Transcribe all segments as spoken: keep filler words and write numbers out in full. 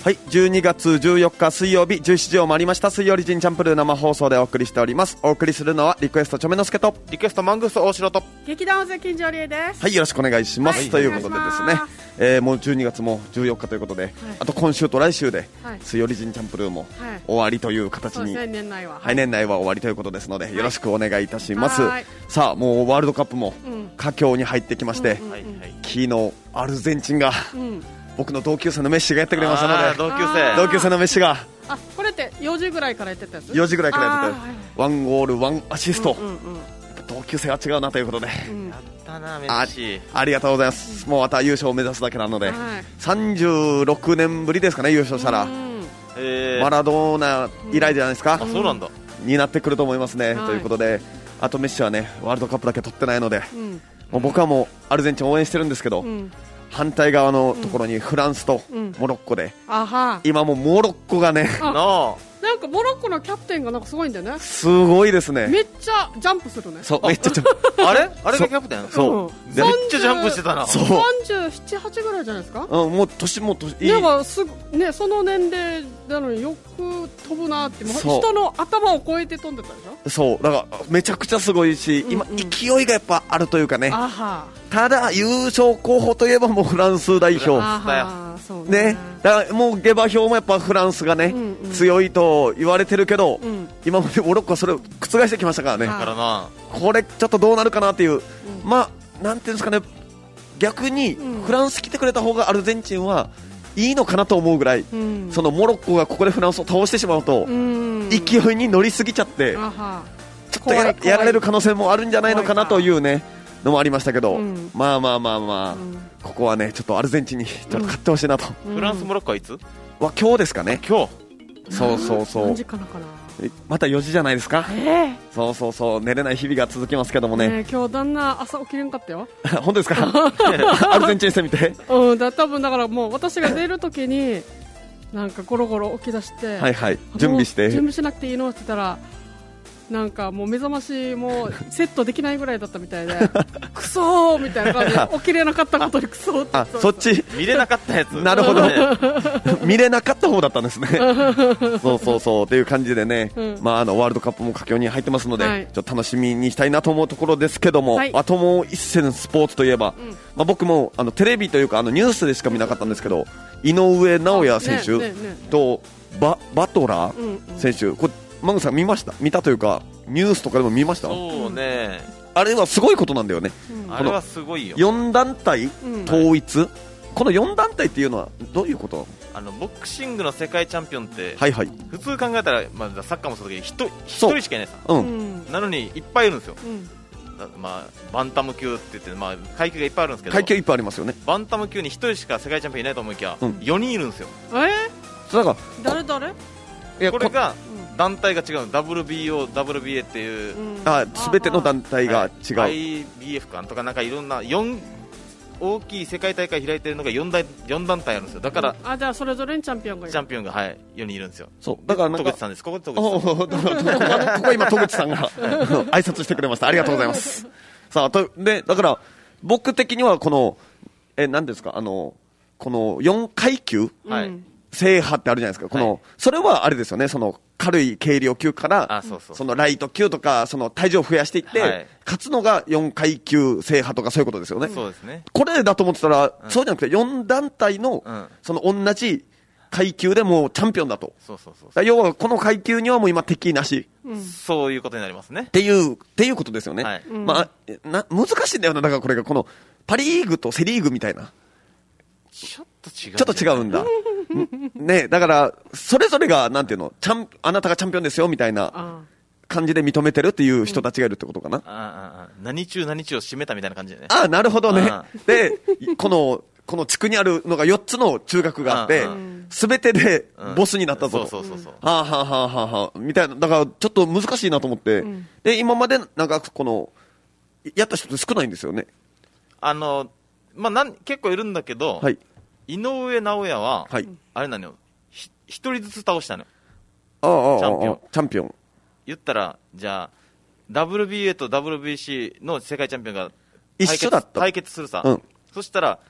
はい、じゅうにがつじゅうよっか水曜日じゅうしちじを回りました。水曜リジンチャンプルー生放送でお送りしております。お送りするのはリクエストチョメノスケとリクエストマングース大城と劇団尾金城理恵です。 はい、よろしくお願いします、はい、ということでですね、えー、もうじゅうにがつもじゅうよっかということで、はい、あと今週と来週で、はい、水曜リジンチャンプルーも終わりという形に、はい、年内は、はい、年内は終わりということですので、はい、よろしくお願いいたします。さあ、もうワールドカップも佳境に入ってきまして、うんうんうん、昨日アルゼンチンが、うん僕の同級生のメッシがやってくれましたので、 同級生同級生のメッシがあこれってよじぐらいからやってたやつよじぐらいからやってたやつ、はい、ワンゴールワンアシスト、うんうんうん、同級生は違うなということで、うん、 やったなメッシあ, ありがとうございます、うん、もうまた優勝を目指すだけなので、はい、さんじゅうろくねんぶりですかね優勝したら、うんえー、マラドーナ以来じゃないですか、 うん、あそうなんだになってくると思いますね、はい、ということであとメッシはねワールドカップだけ取ってないので、うん、もう僕はもうアルゼンチンを応援してるんですけど、うん反対側のところにフランスとモロッコで、うん、今もモロッコがねなんかモロッコのキャプテンがなんかすごいんだよねすごいですねめっちゃジャンプするねそうめっちゃジャンプあれあれがキャプテンそう、 うん、めっちゃジャンプしてたなそうさんじゅうなな、はちぐらいじゃないですか、 うん、もう年も年いいなんかすぐ、ね、その年齢なのによく飛ぶなって人の頭を越えて飛んでたでしょそうだからめちゃくちゃすごいし、うんうん、今勢いがやっぱあるというかねあはただ優勝候補といえばもうフランス代表あそうね、 ねだからもう下馬評もやっぱフランスがね、うんうん、強いと言われてるけど、うん、今までモロッコはそれを覆してきましたからねからなこれちょっとどうなるかなっていう、うん、まあなんていうんですかね逆にフランス来てくれた方がアルゼンチンはいいのかなと思うぐらい、うん、そのモロッコがここでフランスを倒してしまうと、うん、勢いに乗りすぎちゃってちょっと や, やられる可能性もあるんじゃないのかなというねのもありましたけど、うん、まあまあまあまあ、うん、ここはねちょっとアルゼンチンにちょっと勝ってほしいなと、 うん、フランスモロッコはいつは今日ですかね今日そうそうそう何時からかなまたよじじゃないですか、えー、そうそうそう寝れない日々が続きますけどもね、 ね今日旦那朝起きれんかったよ本当ですかアルゼンチン戦見てうんだ多分だからもう私が出るときになんかゴロゴロ起き出してはいはい準備して準備しなくていいのって言ったらなんかもう目覚ましもセットできないぐらいだったみたいでクソーみたいな感じで起きれなかったことにクソーってあそっち見れなかったやつなるほど見れなかった方だったんですねそうそうそうっていう感じでね、うんまあ、あのワールドカップも佳境に入ってますので、はい、ちょっと楽しみにしたいなと思うところですけども、はい、あともう一戦スポーツといえば、うんまあ、僕もあのテレビというかあのニュースでしか見なかったんですけど井上尚弥選手、ねねね、と バ, バトラー選手、うんうん、これマグさん見ました見たというかニュースとかでも見ましたそうねあれはすごいことなんだよね、 うん、あれはすごいよよん団体統一、うん、このよん団体っていうのはどういうことあのボクシングの世界チャンピオンって、 はいはい、 普通考えたら、まあ、サッカーもそうだけど 1, 一人しかいないさ、うん、なのにいっぱいいるんですよ、うんまあ、バンタム級って言って、まあ、階級がいっぱいあるんですけど階級いっぱいありますよねバンタム級にひとりしか世界チャンピオンいないと思いきや、うん、よにんいるんですよえー、 そだから誰誰いやこれが団体が違う ダブリュービーオー、ダブリュービーエー っていう、 うん、あ全ての団体が違う、 はい、アイビーエフ かとかなんかいろんなよん大きい世界大会開いてるのが 4, 大よん団体あるんですよだから、 うん、あじゃあそれぞれにチャンピオンがいるチャンピオンが、はい、よにんいるんですよそうだからなんか戸口さんですここで戸口さんここ今戸口さんが挨拶してくれましたありがとうございますさあとでだから僕的にはこのえ何ですかあのこのよん階級、はい、制覇ってあるじゃないですかこの、はい、それはあれですよねその軽い軽量級からあそうそうそのライト級とかその体重を増やしていって、はい、勝つのがよん階級制覇とかそういうことですよね、 うん、そうですねこれだと思ってたら、うん、そうじゃなくてよん団体の、うん、その同じ階級でもうチャンピオンだとそうそうそうそう要はこの階級にはもう今敵なし、 うん、そういうことになりますねっていうっていうことですよね、はいまあ、な難しいんだよなだからこれがこのパリーグとセリーグみたいなちょっと違うちょっと違うんだねだからそれぞれがなんていうのチャンあなたがチャンピオンですよみたいな感じで認めてるっていう人たちがいるってことかな、うん、 ああ何中何中を締めたみたいな感じでねああなるほどねでこのこの地区にあるのがよっつの中学があってすべてでボスになったぞと、うん、そうそうそうそうはあはあはあはあみたいなだからちょっと難しいなと思って、うん、で今までなんかこのやった人って少ないんですよねあのまあなん結構いるんだけど、はい、井上尚弥は、はい、あれなのよ一人ずつ倒したのよああチャンピオンチャンピオン言ったらじゃあ ダブリュービーエー と ダブリュービーシー の世界チャンピオンが一緒だった対決するさ、 うん、 そしたら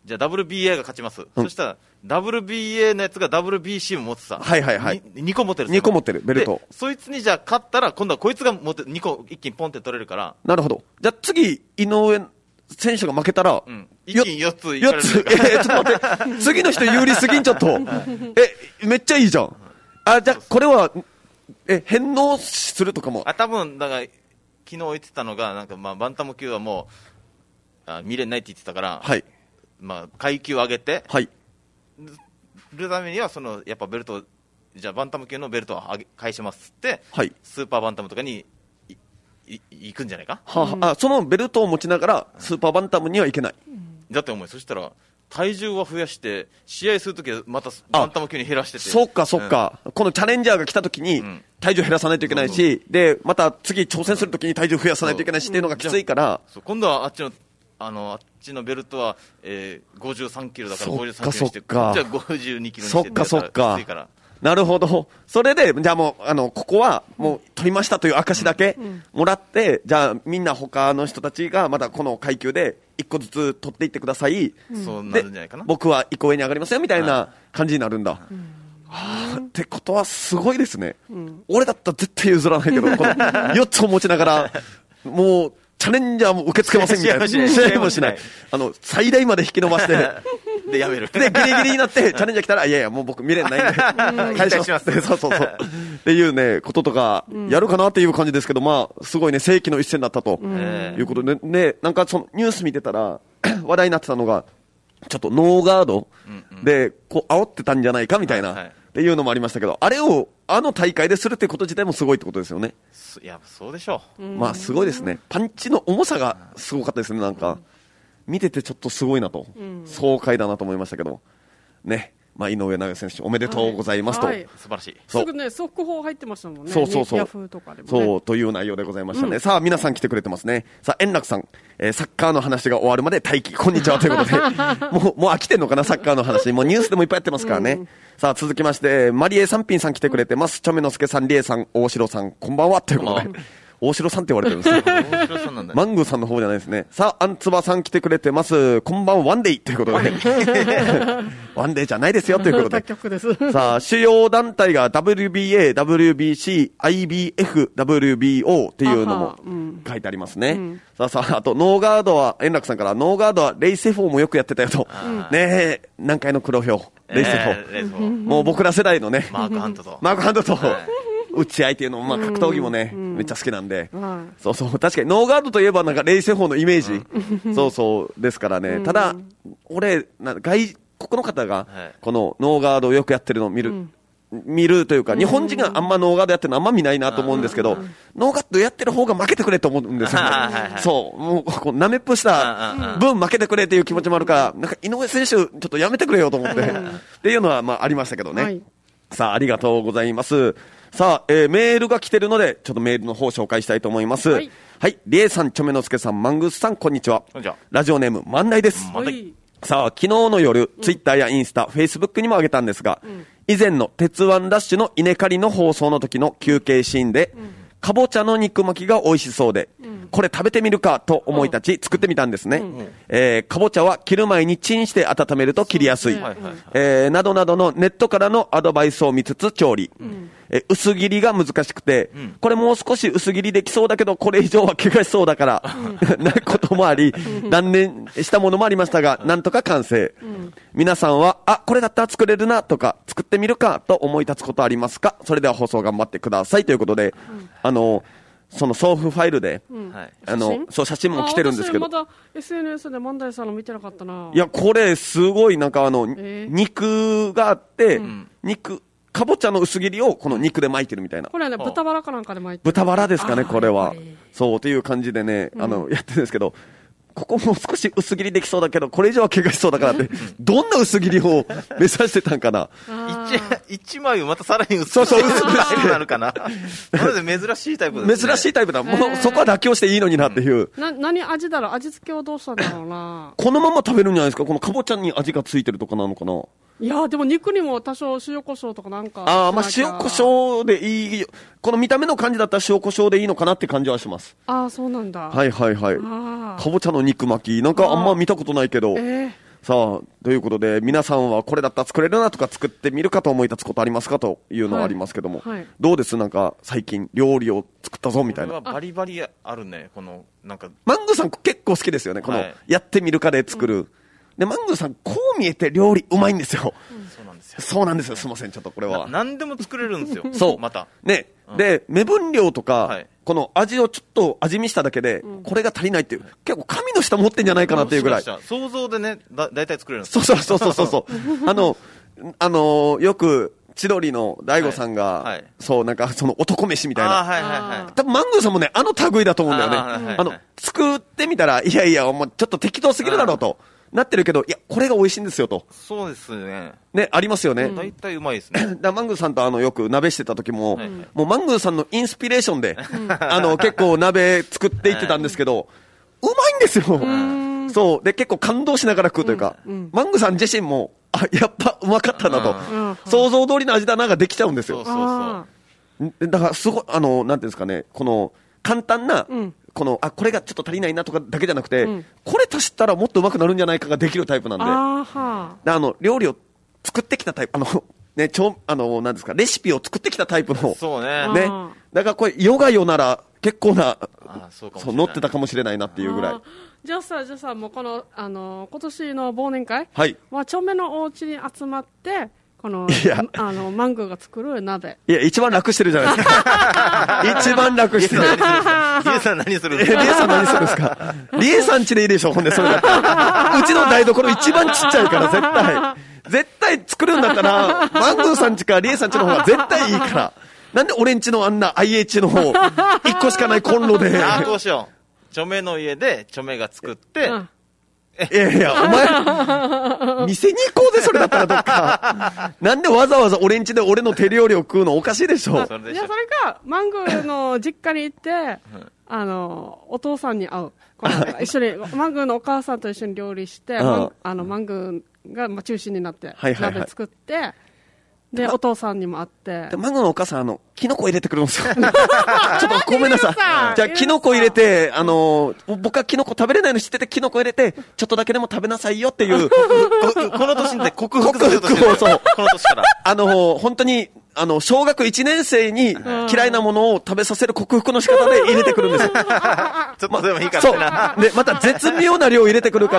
じゃあ ダブリュービーエー が勝ちます、うん、そしたら ダブリュービーエー のやつが ダブリュービーシー も持ってさ、 はいはいはい、 ににこ持ってるにこ持ってるベルト、 そいつにじゃあ勝ったら今度はこいつが持ってにこ一気にポンって取れるから。 なるほど。じゃあ次井上選手が負けたら、うん、 一気によっついかれる。よっつ、 えー、ちょっと待って次の人有利すぎんちょっとえめっちゃいいじゃん。あ、じゃあこれはえ返納するとかも。 あ、多分だから昨日言ってたのがなんかまあバンタム級はもうあ見れないって言ってたから、 はい、 まあ階級を上げて、 はい、 るためにはそのやっぱベルト、じゃあバンタム級のベルトを上げ返しますって、 はい、 スーパーバンタムとかにいい行くんじゃないか。 はあ、うん、あ、そのベルトを持ちながらスーパーバンタムにはいけない、 うん、だってお前そしたら体重は増やして試合するときはまたバンタム級に減らしてて、 そっかそっか、うん、このチャレンジャーが来たときに体重減らさないといけないし、うん、そうそうでまた次挑戦するときに体重増やさないといけないしっていうのがきついから、 そう今度はあっちのあのあっちのベルトは、えー、ごじゅうさんキロだからごじゅうさんキロにして、こっちはごじゅうにキロにして、 そっかそっか、きついから。なるほど。それでじゃあもうあのここはもう取りましたという証だけもらって、うん、じゃあみんな他の人たちがまたこの階級で一個ずつ取っていってください、 うん、そうなるんじゃないかな。 僕は一個上に上がりますよみたいな感じになるんだ、うん、はあ、ってことはすごいですね、うん、俺だったら絶対譲らないけどこのよっつを持ちながらもうチャレンジャーも受け付けませんみたいな、試合もしない、あの最大まで引き伸ばしてでやめるでギリギリになってチャレンジャー来たらいやいやもう僕見れないんで返しますってそうそうそうっていうねこととかやるかなっていう感じですけど、まあすごいね世紀の一戦だったということで、ね、なんかそのニュース見てたら話題になってたのがちょっとノーガードでこう煽ってたんじゃないかみたいなっていうのもありましたけど、あれをあの大会でするってこと自体もすごいってことですよね。 いやそうでしょう。 まあすごいですね。パンチの重さがすごかったですね。なんか見ててちょっとすごいなと、うん、爽快だなと思いましたけどね。まあ、井上尚弥選手おめでとうございますと、はいはい、 素晴らしい。 すぐね速報入ってましたもんね。 そうそうそう、 ヤフーとかでもね、 そうという内容でございましたね、うん、さあ皆さん来てくれてますね。さあ円楽さん、えー、サッカーの話が終わるまで待機こんにちはということでもうもう飽きてんのかなサッカーの話、もうニュースでもいっぱいやってますからね、うん、さあ続きましてマリエ三品さん来てくれてます、うん、チョメノスケさん、リエさん、大城さんこんばんはということで大城さんって言われてるんですね大城さんなんだ、ね、 マングーさんの方じゃないですね。さあアンツバさん来てくれてます、こんばんはワンデイということでワンデイじゃないですよということで他局ですさあ主要団体が ダブリュービーエー、ダブリュービーシー、アイビーエフ、ダブリュービーオー っていうのも書いてありますね、うん、さあさああとノーガードは円楽さんからノーガードはレイセフォーもよくやってたよと、ねえ南海の黒ひょうレイセフォー、えー、もう僕ら世代のねマークハントとマークハントと、はい打ち合いっていうのも、まあ、格闘技もね、うん、めっちゃ好きなんで、うん、そうそう、確かにノーガードといえばなんかレイセフォーのイメージ、うん、そうそうですからね、うん、ただ俺な外国の方がこのノーガードをよくやってるのを見る、うん、見るというか、日本人があんまノーガードやってるのあんま見ないなと思うんですけど、ノーガードやってる方が負けてくれと思うんですよねそうもうこうなめっぷした分負けてくれっていう気持ちもあるから、なんか井上選手ちょっとやめてくれよと思ってっていうのはまあありましたけどね、はい、さあありがとうございます。さあ、えー、メールが来てるのでちょっとメールの方紹介したいと思います。はい、はい、リエさん、チョメノスケさん、マングスさん、こんにちは。 こんにちは。 ラジオネーム万代です。 万代。 さあ昨日の夜、うん、ツイッターやインスタ、フェイスブックにも上げたんですが、うん、以前の鉄腕ダッシュの稲刈りの放送の時の休憩シーンで、うん、かぼちゃの肉巻きが美味しそうで、うん、これ食べてみるかと思い立ち作ってみたんですね、うん、えー、かぼちゃは切る前にチンして温めると切りやすい、ね、えー、などなどのネットからのアドバイスを見つつ調理、うん、え薄切りが難しくて、うん、これもう少し薄切りできそうだけどこれ以上は怪我しそうだから、うん、なこともあり断念したものもありましたが、なんとか完成、うん、皆さんはあこれだったら作れるなとか作ってみるかと思い立つことありますか。それでは放送頑張ってくださいということで、うん、あのその送付ファイルで、うん、あのそう写真も来てるんですけど、 まだ エスエヌエス で万代さんの見てなかったな。 いやこれすごいなんかあの、えー、肉があって、うん、肉かぼちゃの薄切りをこの肉で巻いてるみたいな。 これはね豚バラかなんかで巻いてる。 豚バラですかねこれは。そうっていう感じでね、あの、うん、やってるんですけど、ここもう少し薄切りできそうだけどこれ以上は怪我しそうだからってどんな薄切りを目指してたんかな。 一枚をまたさらに薄そうそう薄くなるかな。それで珍しいタイプだ、ね、 珍しいタイプだ。もうそこは妥協していいのになっていう、 うん、な何味だろう。味付けをどうしたんだろうな。 このまま食べるんじゃないですか。このかぼちゃに味がついてるとかなのかな。 いやでも肉にも多少塩コショウとかなんか。 ああまあ塩コショウでいい。この見た目の感じだったら塩コショウでいいのかなって感じはします。 ああそうなんだ。 はいはいはい。かぼちゃの肉巻きなんかあんま見たことないけど、えー、 さあ、ということで、皆さんはこれだったら作れるなとか作ってみるかと思い立つことありますかというのはありますけども、はいはい、どうですなんか最近料理を作ったぞみたいな。 これはバリバリあるね。このなんかマングーさん結構好きですよね。この、はい、やってみるかで作る。うん、でマングーさんこう見えて料理うまいんですよ。うん、そうなんですよ。そうなんですよ。すみませんちょっとこれは。 何でも作れるんですよ。 そうまたね、うん、で目分量とか。はい、この味をちょっと味見しただけで、うん、これが足りないっていう、結構神の舌持ってんじゃないかなっていうぐらい。 想像でね、だ、だいたい作れるんですそうそうそうそうそう。あの、あのー、よく、千鳥の大悟さんが、はいはい、そう、なんかその男飯みたいな。 はいはいはい、 多分マングーさんもね、あの類だと思うんだよね。あ、はいはい、あの、作ってみたら、いやいや、もうちょっと適当すぎるだろうと。なってるけど、いや、これが美味しいんですよと。 そうですね。 ね、ありますよね。 だいたいうまいですね。 だマングーさんとあの、よく鍋してた時も、はいはい、もうマングーさんのインスピレーションで、あの、結構鍋作っていってたんですけど、うまいんですよ。そう。で、結構感動しながら食うというか、うんうん、マングーさん自身も、あ、やっぱうまかったなと、想像通りの味だなができちゃうんですよ。 そうそうそう。だから、すごい、あの、なんていうんですかね、この、簡単な、うんこのあこれがちょっと足りないなとかだけじゃなくて、うん、これ足したらもっとうまくなるんじゃないかができるタイプなんで、あはであの料理を作ってきたタイプ、あのねちょあのなんですかレシピを作ってきたタイプの、 そうね。 ねだからこれヨガヨなら結構なあそうかもしれないそう乗ってたかもしれないなっていうぐらい。 じゃあさじゃあさもうこのあの今年の忘年会、 はい、 まあ丁目のお家に集まって。このあのマングーが作る鍋。 いや一番楽してるじゃないですか。一番楽してる。リエさん何するんですか。 リエさん何するんですか。リエさん家でいいでしょ。ほんでそれだったら。うちの台所一番ちっちゃいから絶対絶対作るんだったらマングーさん家かリエさん家の方が絶対いいから。なんで俺ん家のあんな アイエイチ の方一個しかないコンロで。 ああこうしよう。著名の家で著名が作って。うんいやいや、お前、店に行こうぜ、それだったらどっか。なんでわざわざ俺ん家で俺の手料理を食うのおかしいでしょ。いや、 それか、マングーの実家に行って、あの、お父さんに会う。この一緒に、マングーのお母さんと一緒に料理して、ああの、マングーがまあ中心になって、鍋作って、はいはいはいで、お父さんにも会って。 で、マングーのお母さん、あの、キノコ入れてくるんですよ。ちょっとごめんなさい。じゃあ、キノコ入れて、あの、僕はキノコ食べれないの知ってて、キノコ入れて、ちょっとだけでも食べなさいよっていう。こ, この年で克服するとしてる。 そう。この年から。あの、本当に、あの、小学いちねん生に嫌いなものを食べさせる克服の仕方で入れてくるんですよ。ちょっとでもいいからな。 そう。で、また絶妙な量入れてくるから。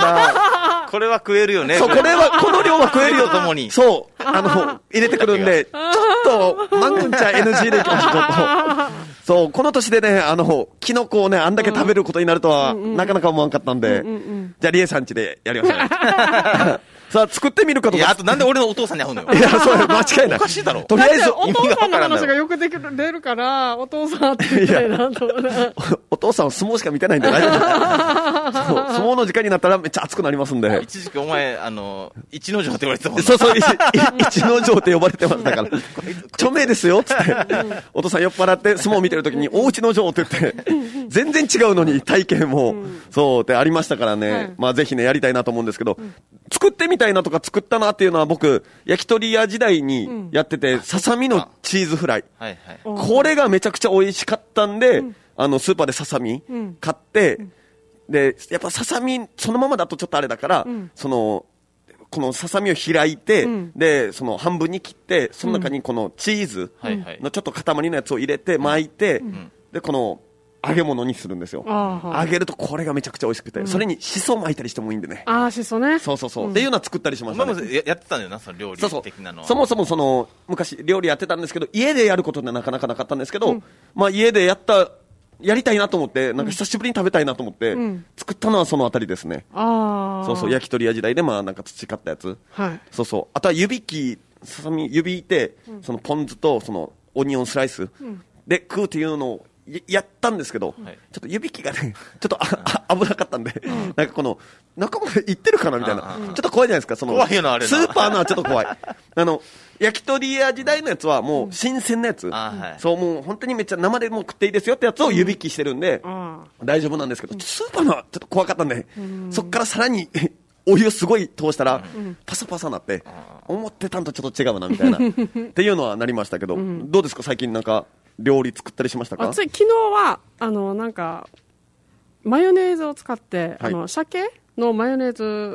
これは食えるよね。 そう、これは、この量は食えるよともに。そう。あの、入れてくるんで、ちょっと、マングーちゃん エヌジー でいきましょうと。そう、この年でね、あの、キノコをね、あんだけ食べることになるとは、なかなか思わんかったんで、じゃあ、リエさん家でやりましょう。さあ、作ってみるかとか。 いや、あとなんで俺のお父さんに会うのよ。 いや、そう間違いない。 おかしいだろ。 とりあえず、お父さんの話がよくできる、出るから、お父さんって言いたいなと思う。 お父さんは相撲しか見てないんで大丈夫。相撲の時間になったらめっちゃ熱くなりますんで。 一時期お前、あの、一の城って言われてたもんね。 そうそう、一の城って呼ばれてましたから。著名ですよ、つって。お父さん酔っ払って相撲見てる時に、おうちの城って言って、全然違うのに体験も、そうってありましたからね。まあぜひね、やりたいなと思うんですけど、作ってみたいなとか作ったなっていうのは僕、焼き鳥屋時代にやってて、ささみのチーズフライ。はいはい、これがめちゃくちゃ美味しかったんで、うん、あの、スーパーでささみ買って、うん、で、やっぱささみそのままだとちょっとあれだから、うん、その、このささみを開いて、うん、で、その半分に切って、その中にこのチーズのちょっと塊のやつを入れて巻いて、うん、で、この、揚げ物にするんですよ。揚げるとこれがめちゃくちゃ美味しくて、うん、それにシソ巻いたりしてもいいんでね。 ああ、シソね。 そうそうそう。うん、っていうのは作ったりしましたね。 まあ、やってたんだよな、その料理的なのは。 そうそう。そもそもその、昔料理やってたんですけど、家でやることってなかなかなかったんですけど、うん、まあ家でやった、やりたいなと思って、なんか久しぶりに食べたいなと思って、うん、作ったのはそのあたりですね。ああ。そうそう、焼き鳥屋時代でまあなんか培ったやつ。はい。そうそう。あとは湯引き、ささみ、湯引いて、うん、そのポン酢とそのオニオンスライスで食うっていうのを、やったんですけど、はい、ちょっと湯引きがね、ちょっとああ危なかったんで、うん、なんかこの、中まで行ってるかなみたいな、ちょっと怖いじゃないですか、その、 怖いのあれスーパーのはちょっと怖い。あの、焼き鳥屋時代のやつはもう新鮮なやつ、うん、そう、もう本当にめっちゃ生でも食っていいですよってやつを湯引きしてるんで、うん、大丈夫なんですけど、スーパーのはちょっと怖かったんで、うん、そっからさらに、お湯すごい通したら、うん、パサパサなって、うん、思ってたんとちょっと違うなみたいなっていうのはなりましたけど、うん、どうですか最近なんか料理作ったりしましたか？ あ、昨日はあのなんかマヨネーズを使って、はい、あの鮭のマヨネーズ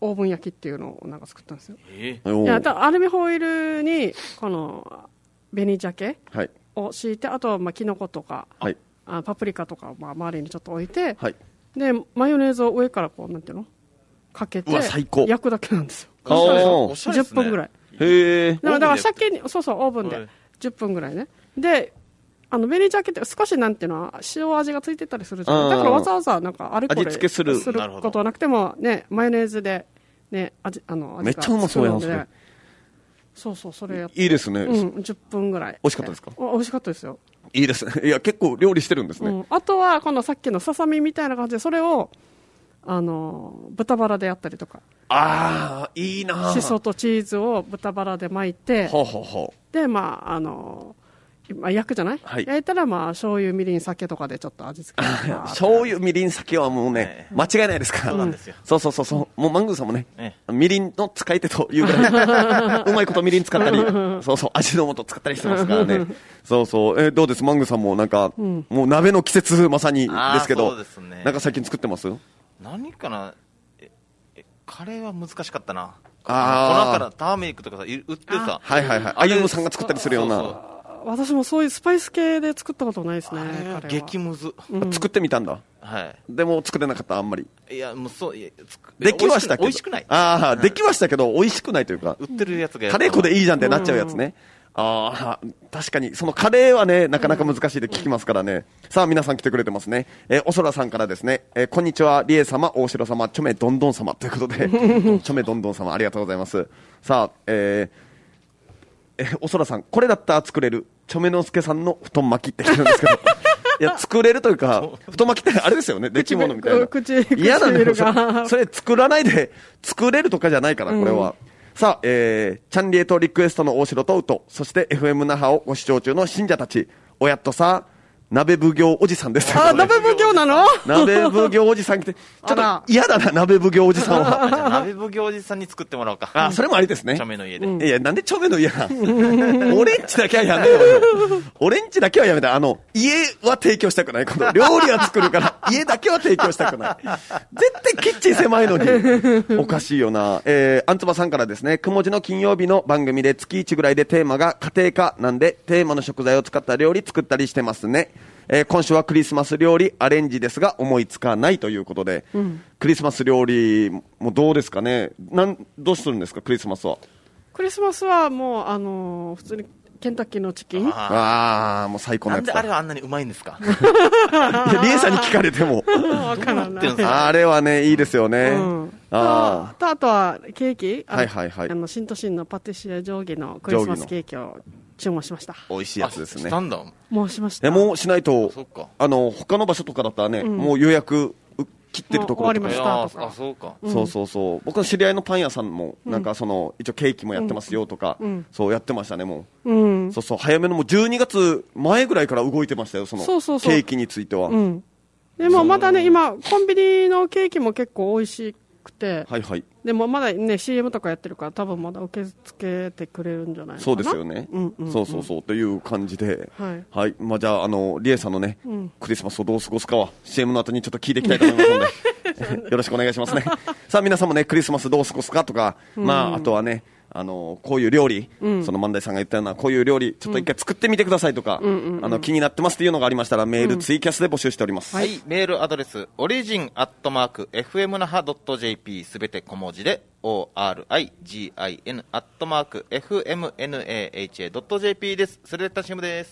オーブン焼きっていうのをなんか作ったんですよ。えー、いやだアルミホイルにこの紅鮭を敷いて、はい、あとはまあキノコとか、はい、あパプリカとかまあ周りにちょっと置いて、はい、でマヨネーズを上からこうなんていうのかけて焼くだけなんですよ。 おしゃれですね、 じゅっぷんぐらい。 へー。 だからだから鮭にそうそうオーブンでじゅっぷんぐらいね。であの紅鮭って少しなんていうのは塩味がついてたりするじゃん。だからわざわざなんかアルコール味付けするすることはなくてもねマヨネーズでね味あの味がつくので。めっちゃうまそうやんそれ。 そうそうそれやっていいですね。 うんじゅっぷんぐらい。 美味しかったですか？ 美味しかったですよ。 いいですね。いや結構料理してるんですね。 うん、あとはこのさっきのささみみたいな感じでそれをあの豚バラでやったりとか。 ああいいな。 しそとチーズを豚バラで巻いて。 ほうほうほう。 でまああの焼くじゃない、はい、焼いたらまあ醤油みりん酒とかでちょっと味付け醤油みりん酒はもうね、間違いないですから。 そうなんですよ。 そうそうそうそうもうマングーさんもね、ええ、みりんの使い手というぐらいうまいことみりん使ったりそうそう味の素使ったりしてますからねそうそう、えー、どうですマングーさんもなんか、うん、もう鍋の季節まさにですけどそうですね、 なんか最近作ってます？ 何かなええカレーは難しかったな。 あ粉からターメリックとかさ売ってさはいはいはいあゆむさんが作ったりするような。そうそう私もそういうスパイス系で作ったことないですね。 激ムズ、 うん、作ってみたんだ。 はい。 でも作れなかったあんまり。 いやもうそういやできはしたけど美味しくない。 ああ、うん、できはしたけど美味しくないというか。 売ってるやつがカレー粉でいいじゃんってなっちゃうやつね。うん、ああ確かにそのカレーはねなかなか難しいで聞きますからね。うん、さあ皆さん来てくれてますね。えー、おそらさんからですね。えー、こんにちはリエ様大城様チョメどんどん様ということでチョメどんどん様ありがとうございます。さあえーえおそらさんこれだったら作れるチョメノスケさんの布団巻きって来てるんですけどいや作れるというか布団巻きってあれですよねできものみたいな嫌なんだよそ, それ作らないで作れるとかじゃないからこれは、うん、さあ、えー、チャンリエとリクエストの大城とウトそして エフエム 那覇をご視聴中の信者たちおやっとさ鍋奉行おじさんです。 あ、鍋奉行なの？ 鍋奉行おじさん来て、ちょっと嫌だな、鍋奉行おじさんは。 じゃあ鍋奉行おじさんに作ってもらおうか。 あ、それもありですね。 チョメの家で。 いや、なんでチョメの家なの？俺んちだけはやめようよ。俺んちだけはやめた。あの、家は提供したくない。この料理は作るから、家だけは提供したくない。絶対キッチン狭いのに。おかしいよな。えー、あんつばさんからですね、くもじの金曜日の番組で月いちぐらいでテーマが家庭科なんで、テーマの食材を使った料理作ったりしてますね。えー、今週はクリスマス料理アレンジですが思いつかないということで、うん、クリスマス料理もどうですかね。なんどうするんですかクリスマスは。 クリスマスはもう、あのー、普通にケンタッキーのチキン。 ああもう最高のやつだ。 なんであれはあんなにうまいんですか。 リエさんに聞かれてもわからない。 あれはねいいですよね、うん、 あとあとはケーキはいはいはい、 あの新都心のパティシエ定規のクリスマスケーキを注文しました。 美味しいやつですね。 したんだ。 もうしました。 えもうしないとあの他の場所とかだったらね、うん、もう予約切ってるところとか。 終わりましたとか。 あそうか、 うん、そうそうそう僕の知り合いのパン屋さんもなんかその、うん、一応ケーキもやってますよとか、うん、そうやってましたねもう、うん、そうそう早めのもうじゅうにがつまえぐらいから動いてましたよそのそうそうそうケーキについては。 うん、でもまだね今コンビニのケーキも結構美味しくて、 はいはい、 でもまだね シーエム とかやってるから多分まだ受け付けてくれるんじゃないのかな。 そうですよね、うんうんうん、そうそうそうという感じで、はいはい、まあ、じゃあ、あのリエさんのね、うん、クリスマスをどう過ごすかは シーエム の後にちょっと聞いていきたいと思いますのでよろしくお願いしますね。さあ皆さんもねクリスマスどう過ごすかとか、うん、まああとはねあのこういう料理、うん、その万代さんが言ったようなこういう料理ちょっと一回作ってみてくださいとか、うんうんうん、あの気になってますっていうのがありましたらメール、うん、ツイキャスで募集しております、 はい、メールアドレスオリジンアットマーク エフエム 那覇 ドット ジェーピー すべて小文字で オーアールアイジーアイエヌ アットマーク エフエムエヌエーエイチエー ドット ジェーピー です。それではタシムです。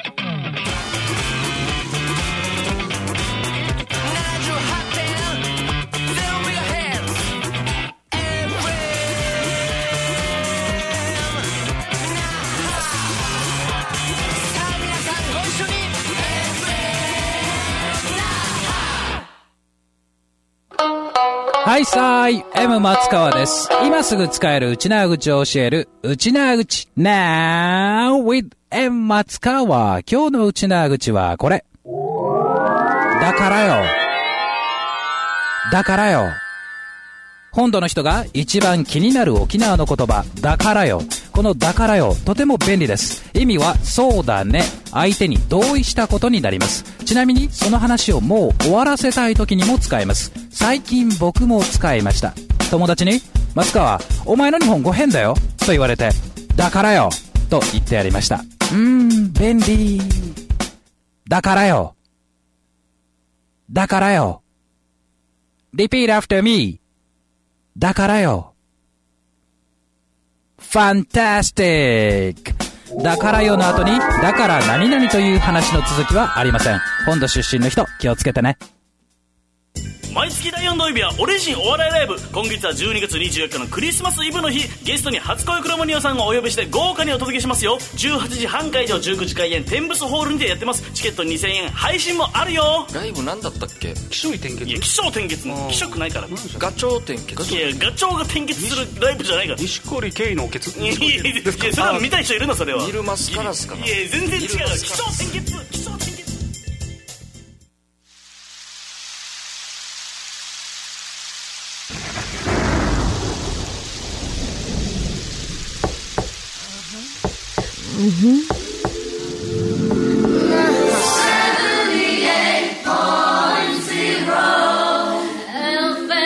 はいさーい、M 松川です。今すぐ使える内縄口を教える、内縄口 Now with M 松川。今日の内縄口はこれ。だからよ。だからよ。本土の人が一番気になる沖縄の言葉、だからよ。このだからよ、とても便利です。意味はそうだね。相手に同意したことになります。ちなみにその話をもう終わらせたい時にも使えます。最近僕も使いました。 友達に、松川、お前の日本語変だよと言われて、だからよと言ってやりました。うーん、便利。だからよ。だからよ。Repeat after me. だからよ。Fantastic! だからよの後に、だから何々という話の続きはありません。本土出身の人、気をつけてね。 毎月だいよん土曜日はオリジンお笑いライブ。今月はじゅうにがつにじゅうよっかのクリスマスイブの日、ゲストに初恋クロムニオさんをお呼びして豪華にお届けしますよ。じゅうはちじはん会場、じゅうくじ開演、天仏ホールにてやってます。チケットにせんえん、配信もあるよ。 ライブなんだったっけ？気象転結。 いや、気象転結の気色ないから。 ガチョウ転結。 いや、ガチョウが転結するライブじゃないから。 錦織圭のケツ。 いやいやいや、それは見たい人いるの、それは。 ニルマスカラスかな。 いや全然違う。気象転結、気象転結。 Mm-hmm. seventy-eight point zero F M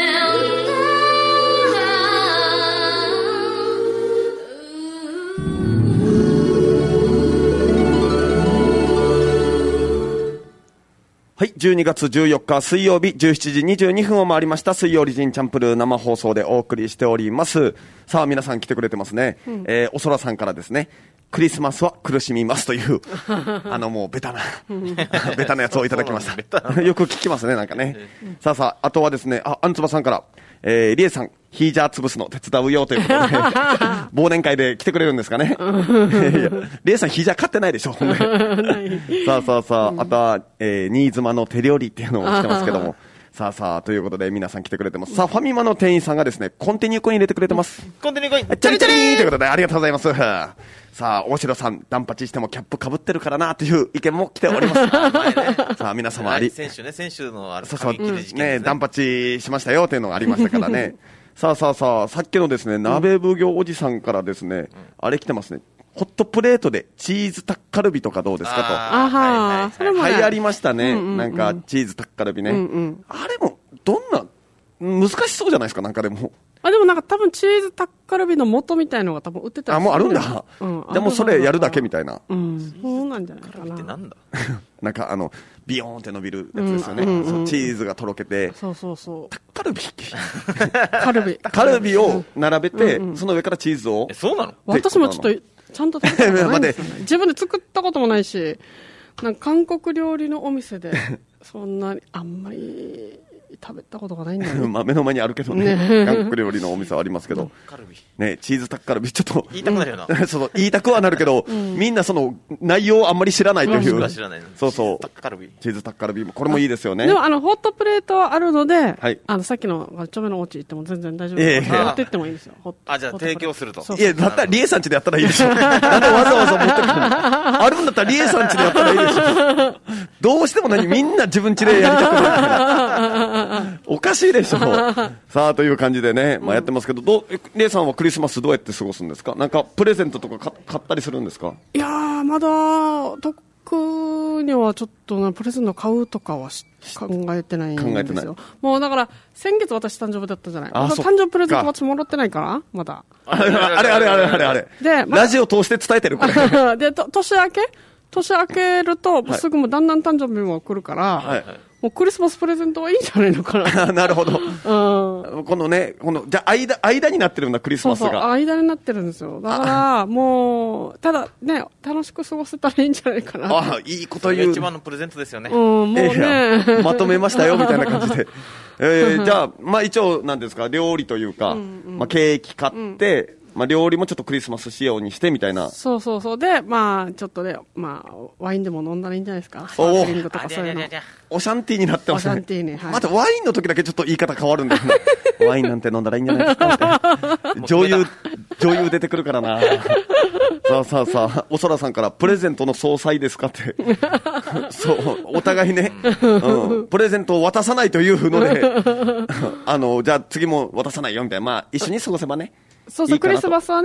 はい、じゅうにがつじゅうよっか水曜日じゅうしちじにじゅうにふんを回りました。水曜リジンチャンプルー生放送でお送りしております。さあ皆さん来てくれてますね。うん、えー、おそらさんからですね。クリスマスは苦しみますというあのもうベタなベタなやつをいただきましたよく聞きますねなんかね、うん、さあさああとはですね、あ、あんつばさんから、えー、リエさんヒージャー潰すの手伝うよということで忘年会で来てくれるんですかねリエさんヒージャー買ってないでしょさあさあさあ、あとは、えー、新妻の手料理っていうのをしてますけどもさあさあということで皆さん来てくれてます。さあファミマの店員さんがですねコンティニューコイン入れてくれてます。 コンティニューコインチャリチャリーということでありがとうございます。さあ大城さんダンパチしてもキャップかぶってるからなという意見も来ておりますね、さあ皆様あり、 はい、先週ね先週のあるそうそう、 紙切れ事件ですね、 ね、ダンパチしましたよというのがありましたからねさあさあさあさっきのですね鍋奉行おじさんからですね、うん、あれ来てますね。ホットプレートでチーズタッカルビとかどうですかと。 あはー、 はい、流行りましたね、うんうんうん、なんかチーズタッカルビね、うんうん、あれもどんな難しそうじゃないですかなんかでも。 あ、でもなんか多分チーズタッカルビの素みたいのが多分売ってたりする。 あ、もうあるんだ、うん、でもそれやるだけみたいな。 うん、そうなんじゃないかな。 タッカルビってなんだなんかあのビヨーンって伸びるやつですよね、うんうんうん、そうチーズがとろけて、 そうそうそう、 タッカルビカルビカルビを並べて、うんうん、その上からチーズを。 え、そうなの？ 私もちょっとちゃんと食べたことないんですよね自分で作ったこともないし、なんか韓国料理のお店でそんなにあんまり食べたことがないんだよねまあ目の前にあるけどね、ね韓国料理のお店はありますけど、 カルビね、チーズタッカルビちょっと言いたくなるよな、 うん、その言いたくはなるけど、うん、みんなその内容をあんまり知らないという、 うん、知らないの。 そうそう、 チーズタッカルビチーズタッカルビもこれもいいですよね。 でもあのホットプレートはあるので、 はい、 あのさっきのちょめのお家行っても全然大丈夫です。持って行ってもいいんですよ。 あ、じゃあ提供すると。 いやだったらリエさん家でやったらいいでしょなんでわざわざ持ってくるのあるんだったらリエさん家でやったらいいでしょどうしても何みんな自分家でやりたくないおかしいでしょさあという感じでね、まあ、やってますけど、どうリエさんはクリスマスどうやって過ごすんですか？なんかプレゼントとか買ったりするんですか？ いやーまだ特にはちょっとなプレゼント買うとかは考えてないんですよ。考えてない。もうだから先月私誕生日だったじゃない。まだ誕生日プレゼント私もらってないからまだあれあれあれあれあれあれで、ま、ラジオ通して伝えてるこれでと年明け年明けると、はい、すぐもだんだん誕生日も来るから、はい、もうクリスマスプレゼントはいいんじゃないのかななるほど、うん、このねこのじゃあ 間, 間になってるんだクリスマスが。 そうそう間になってるんですよ。だからもうただね楽しく過ごせたらいいんじゃないかな。 ああいいこと言う。 一番のプレゼントですよね。 うんもうね、 えー、まとめましたよみたいな感じでえー、じゃあまあ一応なんですか料理というか、うんうん、まあ、ケーキ買って、うんまあ、料理もちょっとクリスマス仕様にしてみたいな。 そうそうそうでまあちょっとね、まあ、ワインでも飲んだらいいんじゃないですか。スパークリングとかそういうのオシャンティーになってますね。 オシャンティーね、はい、 またワインの時だけちょっと言い方変わるんだよねワインなんて飲んだらいいんじゃないですかみたいな女優女優出てくるからなさあさあさあおそらさんからプレゼントの総裁ですかってそうお互いね、うん、プレゼントを渡さないというのであのじゃあ次も渡さないよみたいな、まあ一緒に過ごせばね。 そうそうクリスマスはね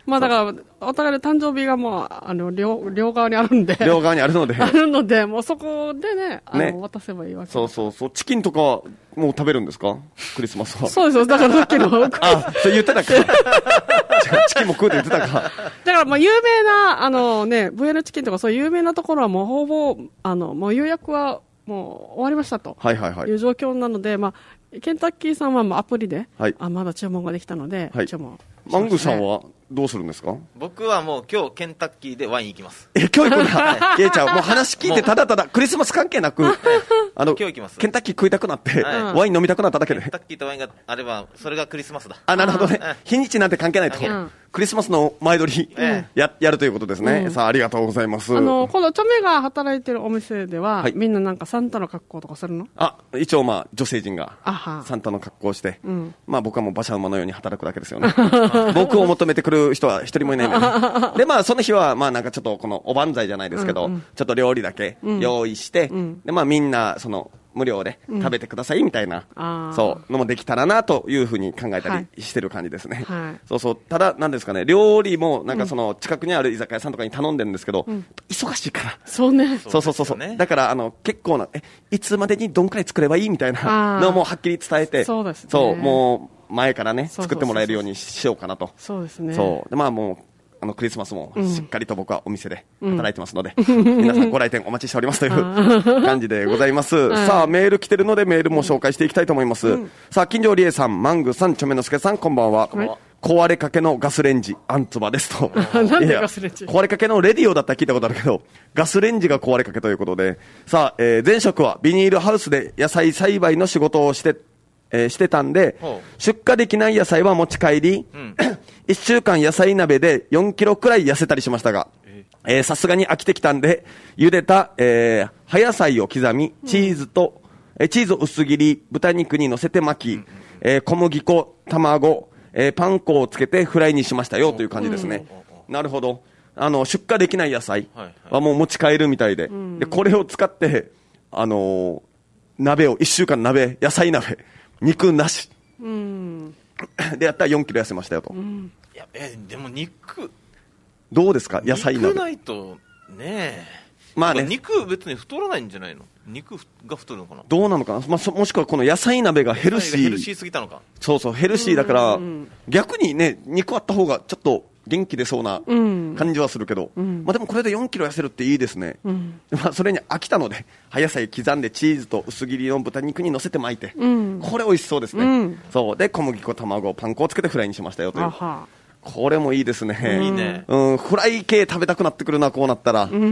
まあだから、お互いの誕生日がもう、あの、両、両側にあるんで。 両側にあるので。 あるので、もうそこでね、あの、 ね渡せばいいわけ。 そうそうそう。チキンとかはもう食べるんですか？クリスマスは。 そうですよ。だからさっきの。 あ、そう言ってたか。チキンも食うって言ってたか。 だからまあ有名な、あのね、ブエノチキンとかそういう有名なところはもうほぼ、あの、もう予約はもう終わりましたと。 はいはいはい。 いう状況なので、まあ、ケンタッキーさんはもうアプリで、 はい、 あまだ注文ができたので、 はい、 注文、ね。 マングさんはどうするんですか？ 僕はもう今日ケンタッキーでワイン行きます。 え、今日行くんだ。ケイちゃん、もう話聞いてただただクリスマス関係なく、あの、 今日行きます。 ケンタッキー食いたくなって、はい、ワイン飲みたくなっただけで。 ケンタッキーとワインがあれば、それがクリスマスだ。 あ、なるほどね。日にちなんて関係ないと。 うん、 クリスマスの前撮り、うん、や、やるということですね。うん、さあ、ありがとうございます。 あの、このチョメが働いてるお店では、はい、みんななんかサンタの格好とかするの？ あ、一応まあ、女性陣が、サンタの格好をして、うん、まあ僕はもう馬車馬のように働くだけですよね。僕を求めてくる人は一人もいないんで、ね。で、まあ、その日は、まあなんかちょっとこのおばんざいじゃないですけど、うんうん、ちょっと料理だけ用意して、うん、で、まあみんな、その、無料で食べてくださいみたいな、うん、そうのもできたらなというふうに考えたりしてる感じですね、はい、そうそう。ただなんですかね、料理もなんかその近くにある居酒屋さんとかに頼んでるんですけど、うん、忙しいからそうねそうそうそうそう、ね、だからあの結構なえいつまでにどんくらい作ればいいみたいなのもはっきり伝えて、 そうですね、 そうもう前からね作ってもらえるようにしようかなと。 そうですね。 そうでまあもうあのクリスマスもしっかりと僕はお店で働いてますので、うん、皆さんご来店お待ちしておりますという感じでございます。さあメール来てるのでメールも紹介していきたいと思います、うん、さあ金城理恵さん、マングさん、チョメノスケさん、こんばんは。壊れかけのガスレンジアンツバですと。 なんでガスレンジ？ 壊れかけのレディオだったら聞いたことあるけどガスレンジが壊れかけということで、さあ、えー、前職はビニールハウスで野菜栽培の仕事をしてえー、してたんで、出荷できない野菜は持ち帰り、うん、いっしゅうかん野菜鍋でよんキロくらい痩せたりしましたが、さすがに飽きてきたんで、茹でた、えー、葉野菜を刻み、チーズと、うん、チーズを薄切り、豚肉に乗せて巻き、うんえー、小麦粉、卵、えー、パン粉をつけてフライにしましたよという感じですね。うん、なるほど。あの、出荷できない野菜はもう持ち帰るみたいで、はいはい、でこれを使って、あのー、鍋を、いっしゅうかん鍋、野菜鍋、肉なし、うん、でやったらよんキロ痩せましたよと、うん、 いやえでも肉どうですか、野菜鍋肉ないとねえ、 まあね、 肉別に太らないんじゃないの？肉が太るのかな、 どうなのかな、まあ、もしくはこの野菜鍋がヘルシー、 ヘルシーすぎたのか、 そうそうヘルシーだから、逆にね肉あった方がちょっと元気出そうな感じはするけど、うん、まあ、でもこれでよんキロ痩せるっていいですね、うん、まあ、それに飽きたので葉野菜刻んでチーズと薄切りの豚肉に乗せて巻いて、うん、これ美味しそうですね、うん、そうで小麦粉、卵、パン粉をつけてフライにしましたよという、これもいいですね、 いいね、 うん、フライ系食べたくなってくるな、こうなったら、うん、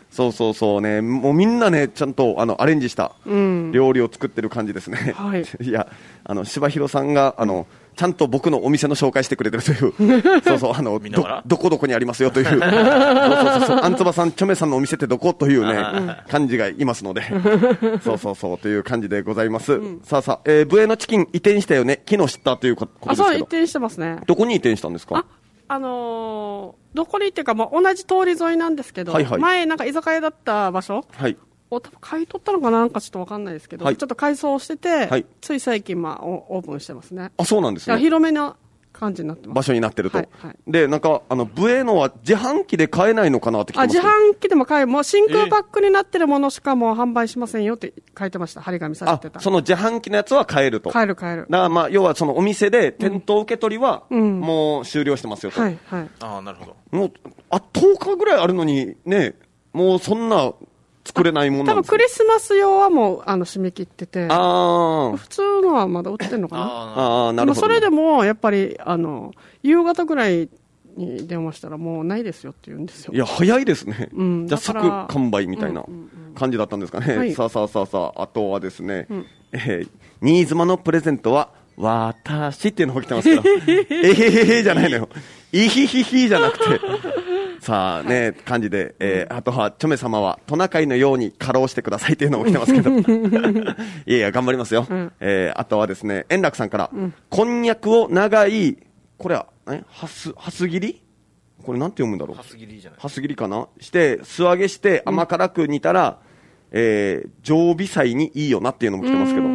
そうそうそうね、もうみんなねちゃんとあのアレンジした料理を作ってる感じですね、うん、はい、いやあの柴弘さんがあのちゃんと僕のお店の紹介してくれてるというそうそうあの ど, どこどこにありますよというそうそうそうそう、アンツバさん、チョメさんのお店ってどこというね感じがいますのでそうそうそうという感じでございます、うん、さあさあ、えー、ブエノチキン移転したよね、昨日知ったということですけど、 あ、そう移転してますね。 どこに移転したんですか？ あ、あのー、どこにっていうか、まあ、同じ通り沿いなんですけど、はいはい、前なんか居酒屋だった場所、はい、を多分買い取ったのかな、なんかちょっと分かんないですけど、はい、ちょっと改装してて、はい、つい最近、まあ、オープンしてますね。 あ、そうなんですね。 広めな感じになってます。 場所になってると、 はいはい、 でなんかあのブエノは自販機で買えないのかなって聞いてます。 あ、自販機でも買え、もう真空パックになってるものしかもう販売しませんよって書いてました、張り紙されてた。 あ、その自販機のやつは買えると。 買える買える。 だからまあ要はそのお店で店頭受け取りはもう終了してますよと、うんうん、はいはい。 ああ、なるほど。 もうあとおかぐらいあるのにね、もうそんな作れないもんなんですか？ 多分クリスマス用はもうあの締め切ってて、 あ、 普通のはまだ売ってるのかな。 ああ、なるほど。 それでもやっぱりあの夕方ぐらいに電話したらもうないですよって言うんですよ。 いや早いですね、うん、じゃあ即完売みたいな感じだったんですかね、うんうんうん、さあさあさあさあ、あとはですね、うん、えー、新妻のプレゼントは私っていうのが来てますけどえへへへじゃないのよ、いひひひじゃなくてさあね、感じで、えー、あとはチョメ様はトナカイのように過労してくださいというのも来てますけどいやいや頑張りますよ、うん、えー、あとはですね、円楽さんから、うん、こんにゃくを長い、これはえはすはす切り、これなんて読むんだろう、 はす切りじゃない、 はす切りかなして素揚げして甘辛く煮たら、うん、えー、常備菜にいいよなっていうのも来てますけど、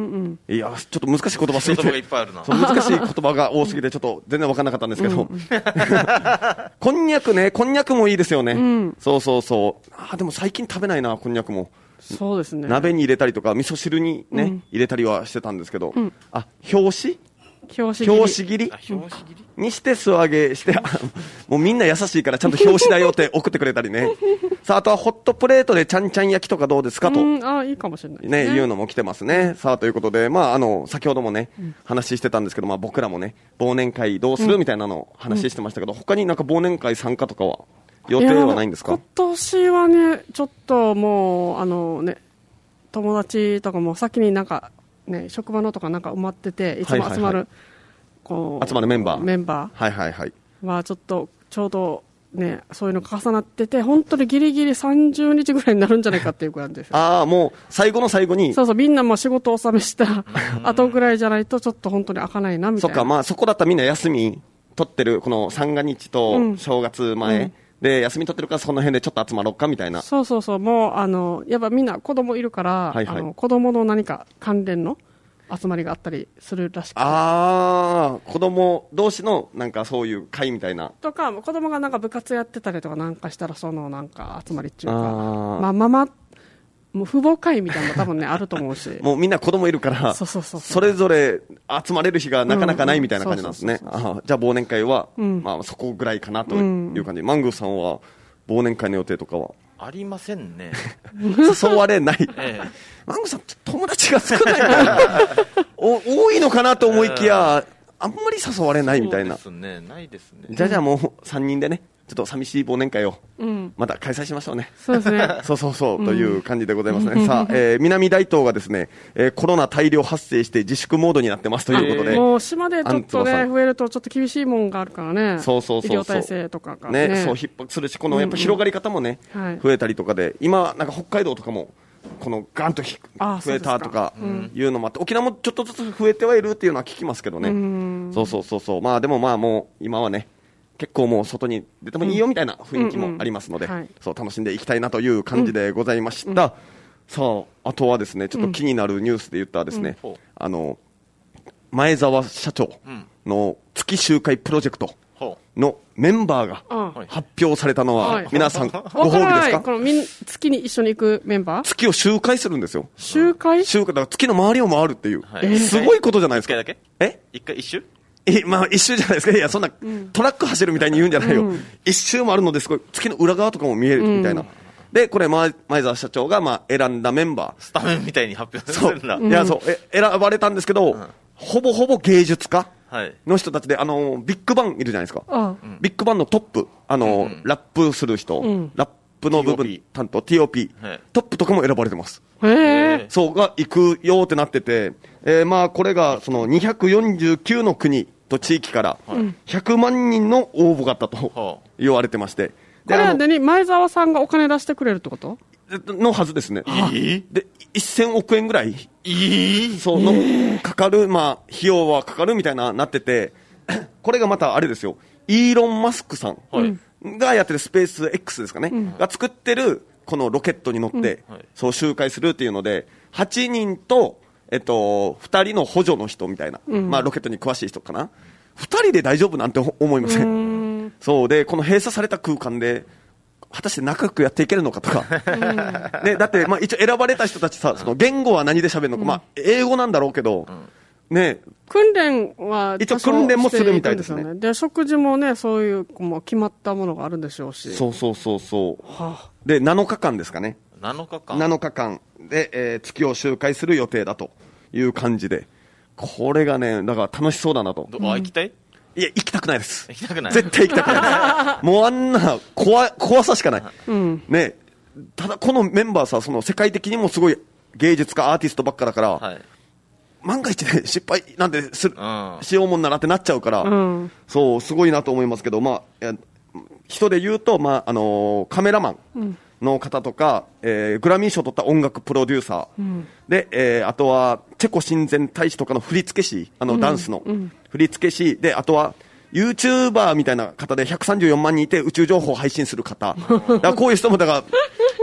うんいやちょっと難しい言葉すぎて言葉がいっぱいあるなそう難しい言葉が多すぎてちょっと全然分からなかったんですけど、うん、こんにゃくねこんにゃくもいいですよね、うん、そうそうそうあでも最近食べないなこんにゃくもそうですね鍋に入れたりとか味噌汁にね、うん、入れたりはしてたんですけど、うん、あ表紙表紙切りにして素揚げしてもうみんな優しいからちゃんと表紙だよって送ってくれたりねさああとはホットプレートでちゃんちゃん焼きとかどうですかと、うん、 あいいかもしれないね、 ねいうのも来てますね。さあということで、まあ、あの先ほどもね、うん、話してたんですけど、まあ、僕らもね忘年会どうするみたいなのを話してましたけど、うん、他になんか忘年会参加とかは予定はないんですか？ 今年はねちょっともうあのね友達とかも先になんかね、職場のとかなんか埋まってていつも集まる、はいはいはい、こう集まるメンバーメンバーはいはいはいはちょっとちょうどねそういうのが重なってて本当にギリギリさんじゅうにちぐらいになるんじゃないかっていう感じですよああもう最後の最後にそうそうみんなも仕事納めした後ぐらいじゃないとちょっと本当に開かないなみたいなそっかまあそこだったらみんな休み取ってるこの三が日と正月前、うんうんで休み取ってるからその辺でちょっと集まろうかみたいなそうそうそうもうあのやっぱみんな子供いるから、はいはい、あの子供の何か関連の集まりがあったりするらしくてああ子供同士のなんかそういう会みたいなとか子供がなんか部活やってたりとかなんかしたらそのなんか集まりっていうかまあママもう父母会みたいなの多分ねあると思うしもうみんな子供いるからそうそうそうそうそれぞれ集まれる日がなかなかないみたいな感じなんですねじゃあ忘年会は、うんまあ、そこぐらいかなという感じ、うん、マングーさんは忘年会の予定とかはありませんね誘われない、ええ、マングーさん友達が少ないからお多いのかなと思いきや、えー、あんまり誘われないみたいなそうですねないですねじゃあじゃあもうさんにんでねちょっと寂しい忘年会をまた開催しましょうね、 うん、そうですねそうそうそうという感じでございますね、うん、さあ、えー、南大東がですね、えー、コロナ大量発生して自粛モードになってますということでもう島でちょっとね増えるとちょっと厳しいもんがあるからねそうそうそうそう医療体制とかがねねそう逼迫するしこのやっぱ広がり方もね、うんうん、増えたりとかで今なんか北海道とかもこのガンと増えたとかいうのもあって沖縄もちょっとずつ増えてはいるっていうのは聞きますけどねうんそうそうそうそうまあでもまあもう今はね結構もう外に出てもいいよみたいな雰囲気もありますので、うんうんうんはい、そう楽しんでいきたいなという感じでございました、うん、さああとはですねちょっと気になるニュースで言ったらですね、うん、あの前澤社長の月周回プロジェクトのメンバーが発表されたのは、はい、皆さんご褒美ですか？ このみん月に一緒に行くメンバー月を周回するんですよ。 周回？ 周回だから月の周りを回るっていう、はい、すごいことじゃないですか。 一回だけ？ え？ 一回一周？ えまあ、一周じゃないですか。いやそんな、うん、トラック走るみたいに言うんじゃないよ、うん、一周もあるのですごい月の裏側とかも見えるみたいな、うん、でこれ前澤社長がまあ選んだメンバースタメンみたいに発表するんだそう、うん、いやそうえ選ばれたんですけど、うん、ほぼほぼ芸術家の人たちであのビッグバンいるじゃないですか、うん、ビッグバンのトップあの、うん、ラップする人、うん、ラップの部分担当 ティーオーピー、はい、トップとかも選ばれてます。 へそうが行くよってなってて、えー、まあこれがそのにひゃくよんじゅうきゅうの国と地域からひゃくまんにんの応募があったと言われてまして、 これはで前澤さんがお金出してくれるってことのはずですね。 えー、 でせんおくえんぐらい、 えー、 そうの、えー、かかる、まあ、費用はかかるみたいななっててこれがまたあれですよイーロン・マスクさんがやってるスペース X ですかね、うん、が作ってるこのロケットに乗って、うん、そう周回するっていうのではちにんとえっと、ふたりの補助の人みたいな、うんまあ、ロケットに詳しい人かなふたりで大丈夫なんて思いません。そうでこの閉鎖された空間で果たして仲良くやっていけるのかとか、ね、だって、まあ、一応選ばれた人たちさその言語は何で喋るのか、うんまあ、英語なんだろうけど、うんね、 訓練は一応訓練もするみたいですね。 で食事もねそういうもう決まったものがあるんでしょうしそうそうそうそう、はあ、でなのかかんですかねなのかかんなのかかんで、えー、月を周回する予定だという感じでこれがねだから楽しそうだなと。 どあ行きたい？ いや行きたくないです。 行きたくない絶対行きたくないですもうあんな 怖, 怖さしかない、うんね、ただこのメンバーさその世界的にもすごい芸術家アーティストばっかだから、はい、万が一で失敗なんでする、うん、しようもんならってなっちゃうから、うん、そうすごいなと思いますけど、まあ、人で言うと、まああのー、カメラマン、うんの方とか、えー、グラミー賞を取った音楽プロデューサー、うん、で、えー、あとはチェコ親善大使とかの振付師あのダンスの振付師で、あとはユーチューバーみたいな方でひゃくさんじゅうよんまんにんいて宇宙情報を配信する方だからこういう人もだから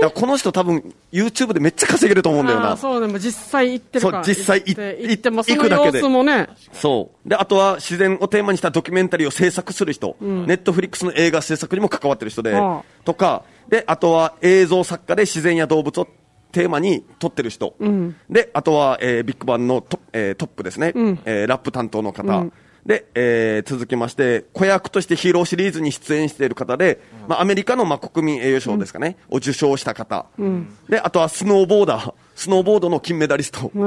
からこの人多分 YouTube でめっちゃ稼げると思うんだよな。 そうね、もう実際行ってるから。 そう、実際行って行ってもその様子もね。 そうで、あとは自然をテーマにしたドキュメンタリーを制作する人、ネットフリックスの映画制作にも関わってる人で、とかで、あとは映像作家で自然や動物をテーマに撮ってる人、うん、で、あとは、えー、ビッグバンの ト,、えー、トップですね、うん、えー、ラップ担当の方、うん、で、えー、続きまして子役としてヒーローシリーズに出演している方で、うん、まあ、アメリカの、まあ、国民栄誉賞ですかね、うん、を受賞した方、うん、で、あとはスノーボーダースノーボードの金メダリスト、うん、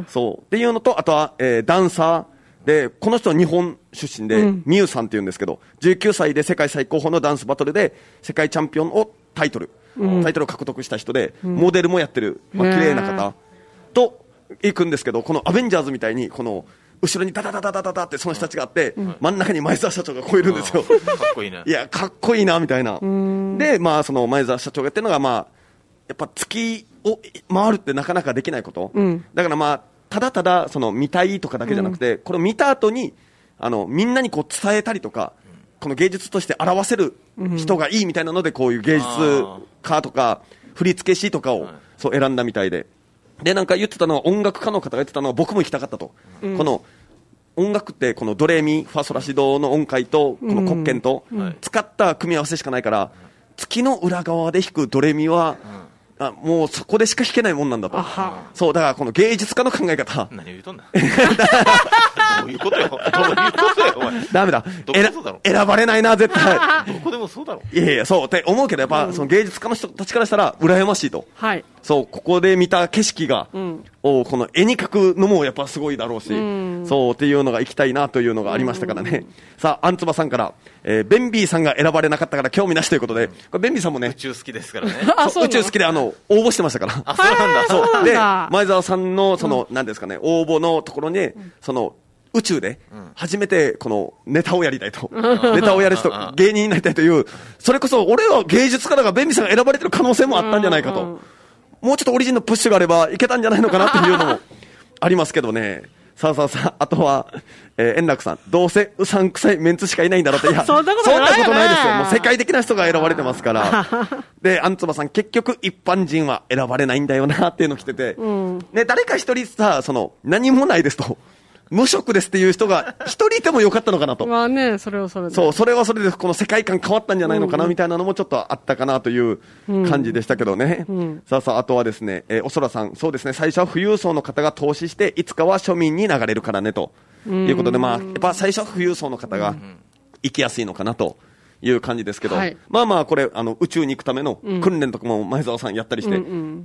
そうっていうのと、あとは、えー、ダンサーで、この人は日本出身で、うん、ミュウさんっていうんですけど、じゅうきゅうさいで世界最高峰のダンスバトルで世界チャンピオンをタイトル、うん、タイトルを獲得した人で、うん、モデルもやってる、まあ、綺麗な方と行くんですけど、このアベンジャーズみたいにこの後ろにダダダダダダダってその人たちがあって、うん、真ん中に前澤社長がこういるんですよ、うん、かっこいいね。いや、かっこいいなみたいな。で、まあ、その前澤社長がやってるのが、まあ、やっぱ月を回るってなかなかできないこと、うん、だからまあただただその見たいとかだけじゃなくて、うん、これを見た後にあのみんなにこう伝えたりとか、この芸術として表せる人がいいみたいなので、こういう芸術家とか振付師とかをそう選んだみたいで、でなんか言ってたのは、音楽家の方が言ってたのは、僕も行きたかったと、うん、この音楽ってこのドレミファソラシドの音階とこの黒鍵と使った組み合わせしかないから、月の裏側で弾くドレミは、あ、もうそこでしか弾けないもんなんだと。そうだから、この芸術家の考え方。 何を言うとんだどういうことよ。どういうことよ、お前。 ダメだ。 どこでもそうだろ。 選ばれないな、絶対。 どこでもそうだろ。 いやいや、そうって思うけど、やっぱ、うん、その芸術家の人たちからしたら羨ましいと。はい。そう、ここで見た景色が、うん、をこの絵に描くのもやっぱすごいだろうし、うん、そうっていうのが行きたいなというのがありましたからね。うん、さあ、アンツバさんから、えー、ベンビーさんが選ばれなかったから興味なしということで、これベンビーさんもね、 宇宙好きですからね。 宇宙好きであの応募してましたから。 あ、そうなんだ。 そうで、前澤さんのその、うん、なんですかね、応募のところに、うん、その宇宙で初めてこのネタをやりたいと、うん、ネタをやる人、芸人になりたいという、それこそ俺は芸術家だからベンビーさんが選ばれてる可能性もあったんじゃないかと、うん、もうちょっとオリジンのプッシュがあればいけたんじゃないのかなっていうのもありますけどね。さあさあさあ、あとは、えー、円楽さん、どうせうさんくさいメンツしかいないんだろうって、いや、 そんなことないよね。 そんなことないですよ。もう世界的な人が選ばれてますから。で、アンツバさん、結局一般人は選ばれないんだよなっていうの来てて、うん、ね、誰か一人さ、その、何もないですと。無職ですっていう人が一人いてもよかったのかなと。 まあね、それはそれで。 そう、それはそれでこの世界観変わったんじゃないのかなみたいなのもちょっとあったかなという感じでしたけどね。うんうん、さあさあ、あとはですね、えー、おそらさん、そうですね、最初は富裕層の方が投資して、いつかは庶民に流れるからねということで、まあ、やっぱ最初は富裕層の方が行きやすいのかなと。いう感じですけど、はい、まあまあこれあの宇宙に行くための訓練とかも前澤さんやったりして、うん、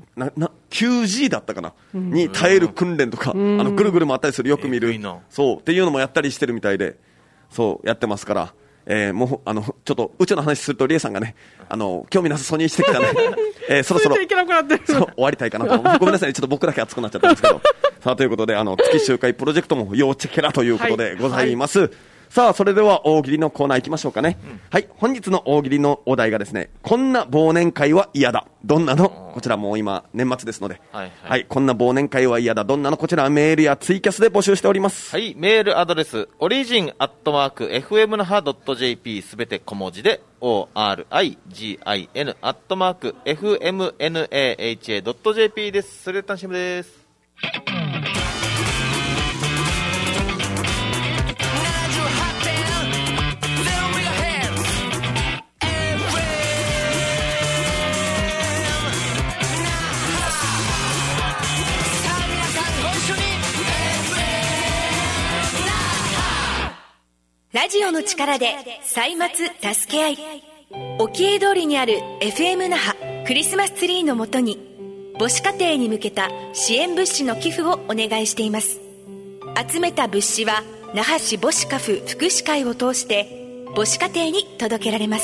なな キュージー だったかな、うん、に耐える訓練とか、うん、あのぐるぐる回ったりするよく見る、うん、そうっていうのもやったりしてるみたいで、そうやってますから、えー、もうあのちょっと宇宙の話するとリエさんがね、あの興味なさそうにしてきたね、えー、そろそろそう終わりたいかなとごめんなさい、ちょっと僕だけ熱くなっちゃったんですけどさあということで、あの月周回プロジェクトも要チェケラということでございます、はいはい。さあ、それでは大喜利のコーナー行きましょうかね、うん、はい、本日の大喜利のお題がですね、こんな忘年会は嫌だ、どんなの、こちらもう今年末ですので、はい、はいはい、こんな忘年会は嫌だ、どんなの、こちらメールやツイキャスで募集しております。 はい、メールアドレスオリジンアットマーク エフエム 那覇 ドット ジェーピー すべて小文字で オーアールアイジーアイエヌ アットマーク エフエムエヌエーエイチエー ドット ジェーピー です。それでは楽しみです。 ラジオの力で歳末助け合い、沖江通りにある エフエム 那覇クリスマスツリーのもとに母子家庭に向けた支援物資の寄付をお願いしています。集めた物資は那覇市母子家父福祉会を通して母子家庭に届けられます。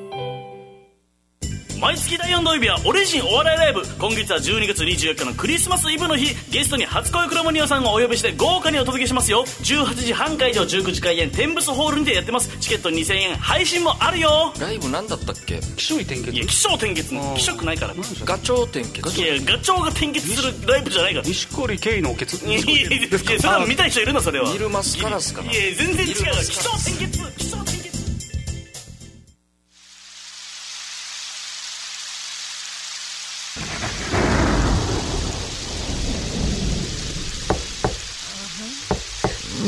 毎月だいよん土曜日はオリジンお笑いライブ。今月はじゅうにがつにじゅうよっかのクリスマスイブの日、ゲストに初恋クロモニオさんをお呼びして豪華にお届けしますよ。じゅうはちじはん会場、じゅうくじ開演、天ブスホールにてやってます。チケットにせんえん、配信もあるよ。 ライブなんだったっけ？気象転結。 いや、気象転結、気色ないから。 ガチョウ転結。 いや、ガチョウが転結するライブじゃないから。 錦織圭のケツ。いやいや、 それは見たい人いるの、それは。 イルマスカラスかな。 いや、全然違う。気象転結、気象転結。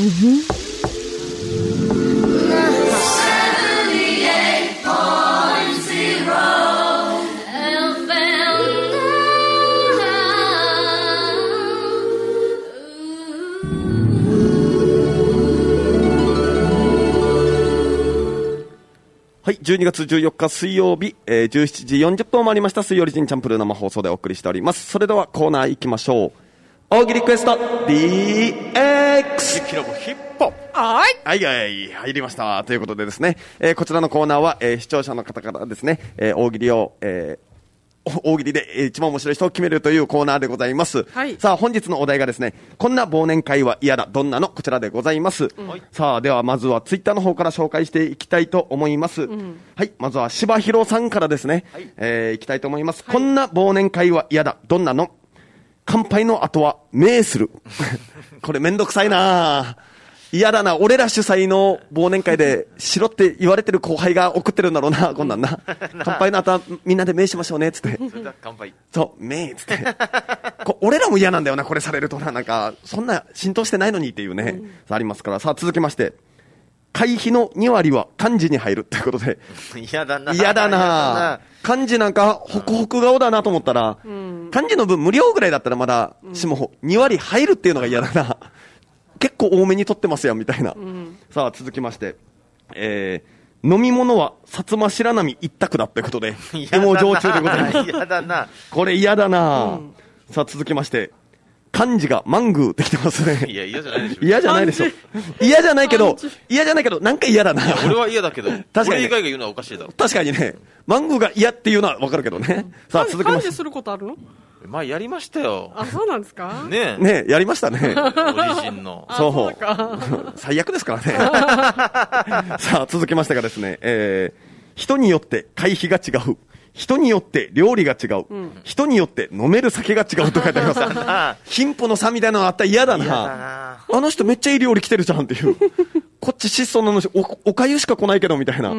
はい、じゅうにがつじゅうよっか水曜日、えー、じゅうしちじよんじゅっぷんを回りました水曜日ジンチャンプルー生放送でお送りしております。それではコーナー行きましょう。大喜利クエスト ディーエックスヒッポはいはいはい入りましたということでですね、えー、こちらのコーナーは、えー、視聴者の方からですね、えー、大喜利を、えー大喜利で一番面白い人を決めるというコーナーでございます、はい、さあ本日のお題がですね、こんな忘年会は嫌だどんなの、こちらでございます、うん、さあではまずはツイッターの方から紹介していきたいと思います、うん、はいまずは柴弘さんからですね、はい、えー、いきたいと思います、はい、こんな忘年会は嫌だどんなの、乾杯の後は名するこれめんどくさいな嫌だな、俺ら主催の忘年会でしろって言われてる後輩が送ってるんだろうな、こんなんな乾杯の後はみんなで名しましょうねっつってそれだ乾杯そう名っつってこ俺らも嫌なんだよな、これされるとな、なんかそんな浸透してないのにっていうね、うん、ありますから。さあ続きまして、会費のに割は漢字に入るということで嫌だな嫌だな漢字なんかホクホク顔だなと思ったら、うん、漢字の分無料ぐらいだったらまだしもに割入るっていうのが嫌だな結構多めに取ってますやんみたいな、うん、さあ続きまして、えー、飲み物は薩摩白波一択だということでエモ焼酎でございます嫌だなこれ嫌だな、うん、さあ続きまして、漢字がマングーってきてますね。 いや嫌じゃないでしょ。 嫌じゃないでしょ。嫌じゃないけど嫌じゃないけどなんか嫌だな。 俺は嫌だけど確かに、ね、俺以外が言うのはおかしいだろ。 確かにね、マングーが嫌っていうのは分かるけどね、うん、さあ続きまして、 漢字することあるの？ まあやりましたよ。 あ、そうなんですか。 ねえねえやりましたねオリジンのそうそう最悪ですからねさあ続きましてがですね、えー、人によって会費が違う、人によって料理が違う、うん、人によって飲める酒が違うと書いてあります貧富の差みたいなのあったら嫌だな。嫌だな、あの人めっちゃいい料理来てるじゃんっていうこっち質素なのし お, おかゆしか来ないけどみたいな、うん、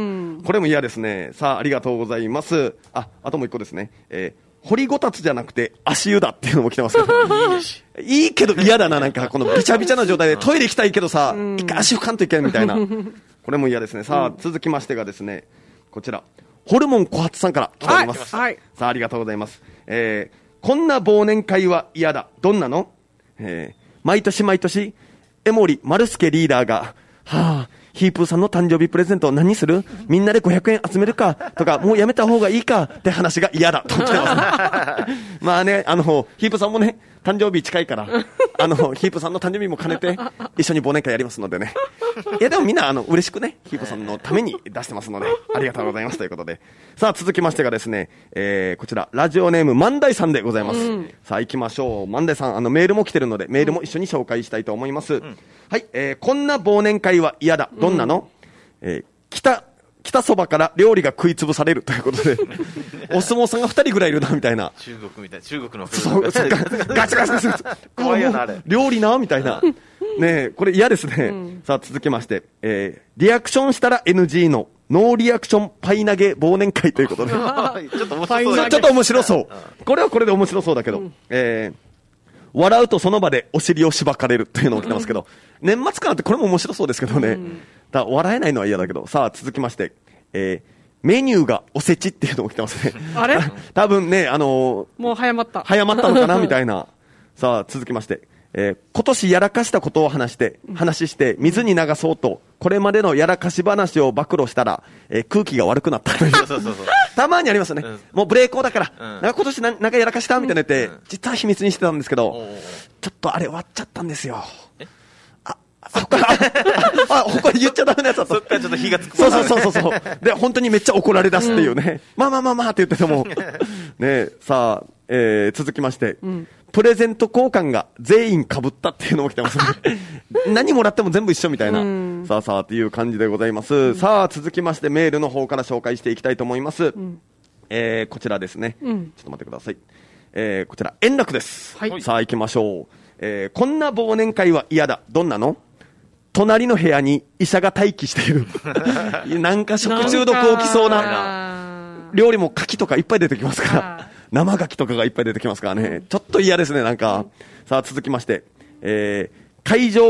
これも嫌ですね。さあありがとうございます。ああともう一個ですね、えー掘りごたつじゃなくて足湯だっていうのも来てますけどいいけど嫌だな、なんかこのビチャビチャな状態でトイレ行きたいけどさ、うん、一回足拭かんといけないみたいなこれも嫌ですね。さあ、うん、続きましてがですね、こちらホルモン小発さんから来ております、はい、さあありがとうございます、えー、こんな忘年会は嫌だどんなの、えー、毎年毎年江森丸助リーダーがはぁヒープーさんの誕生日プレゼント何する？みんなでごひゃくえん集めるかとか、もうやめた方がいいかって話が嫌だと来てます、ね、まあね、あのヒープーさんもね誕生日近いからあのヒープーさんの誕生日も兼ねて一緒に忘年会やりますのでねいやでもみんなあの嬉しくねヒープーさんのために出してますのでありがとうございますということで、さあ続きましてがですね、えー、こちらラジオネーム万代さんでございます、うん、さあ行きましょう。万代さん、あのメールも来てるのでメールも一緒に紹介したいと思います、うん、はい、えー、こんな忘年会は嫌だどんなの、うん、えー、北北そばから料理が食いつぶされるということでお相撲さんがふたりぐらいいるなみたいな、 中国みたいな、中国のそうガチガチガチガチ怖いよなあれ料理なみたいなねえこれ嫌ですね、うん、さあ続きまして、えー、リアクションしたら エヌジー のノーリアクションパイ投げ忘年会ということでちょっと面白そう、 ちょっと面白そうこれはこれで面白そうだけど、うん、えー笑うとその場でお尻をしばかれるというのを来てますけど年末感ってこれも面白そうですけどね、うん、だ笑えないのは嫌だけど。さあ続きまして、えー、メニューがおせちっていうのも来てますねあれ多分ね、あのー、 もう早まった早まったのかなみたいなさあ続きまして、えー、今年やらかしたことを話して話して水に流そうとこれまでのやらかし話を暴露したら、えー、空気が悪くなったというそうそうそうたまにありますよね、うん、もうブレーコーだから、うん、なんか今年ななんかやらかしたみたいな言って、うん、実は秘密にしてたんですけど、うん、ちょっとあれ割っちゃったんですよ。えあそっからあこれ言っちゃダメなやつだとそっからちょっと火がつくそうそうそうそうで本当にめっちゃ怒られ出すっていうね、うん、まあまあまあまあって言っててもね。さあ、えー、続きまして、うん、プレゼント交換が全員被ったっていうのも来てますね何もらっても全部一緒みたいな、うん、さあさあっていう感じでございます、うん、さあ続きましてメールの方から紹介していきたいと思います、うん、えー、こちらですね、うん、ちょっと待ってください、えー、こちら円楽です、はい、さあ行きましょう、えー、こんな忘年会は嫌だどんなの。隣の部屋に医者が待機しているなんか食中毒起きそうな料理も牡蠣とかいっぱい出てきますから生牡蠣とかがいっぱい出てきますからね、ちょっと嫌ですねなんか。さあ続きまして、えー、会場が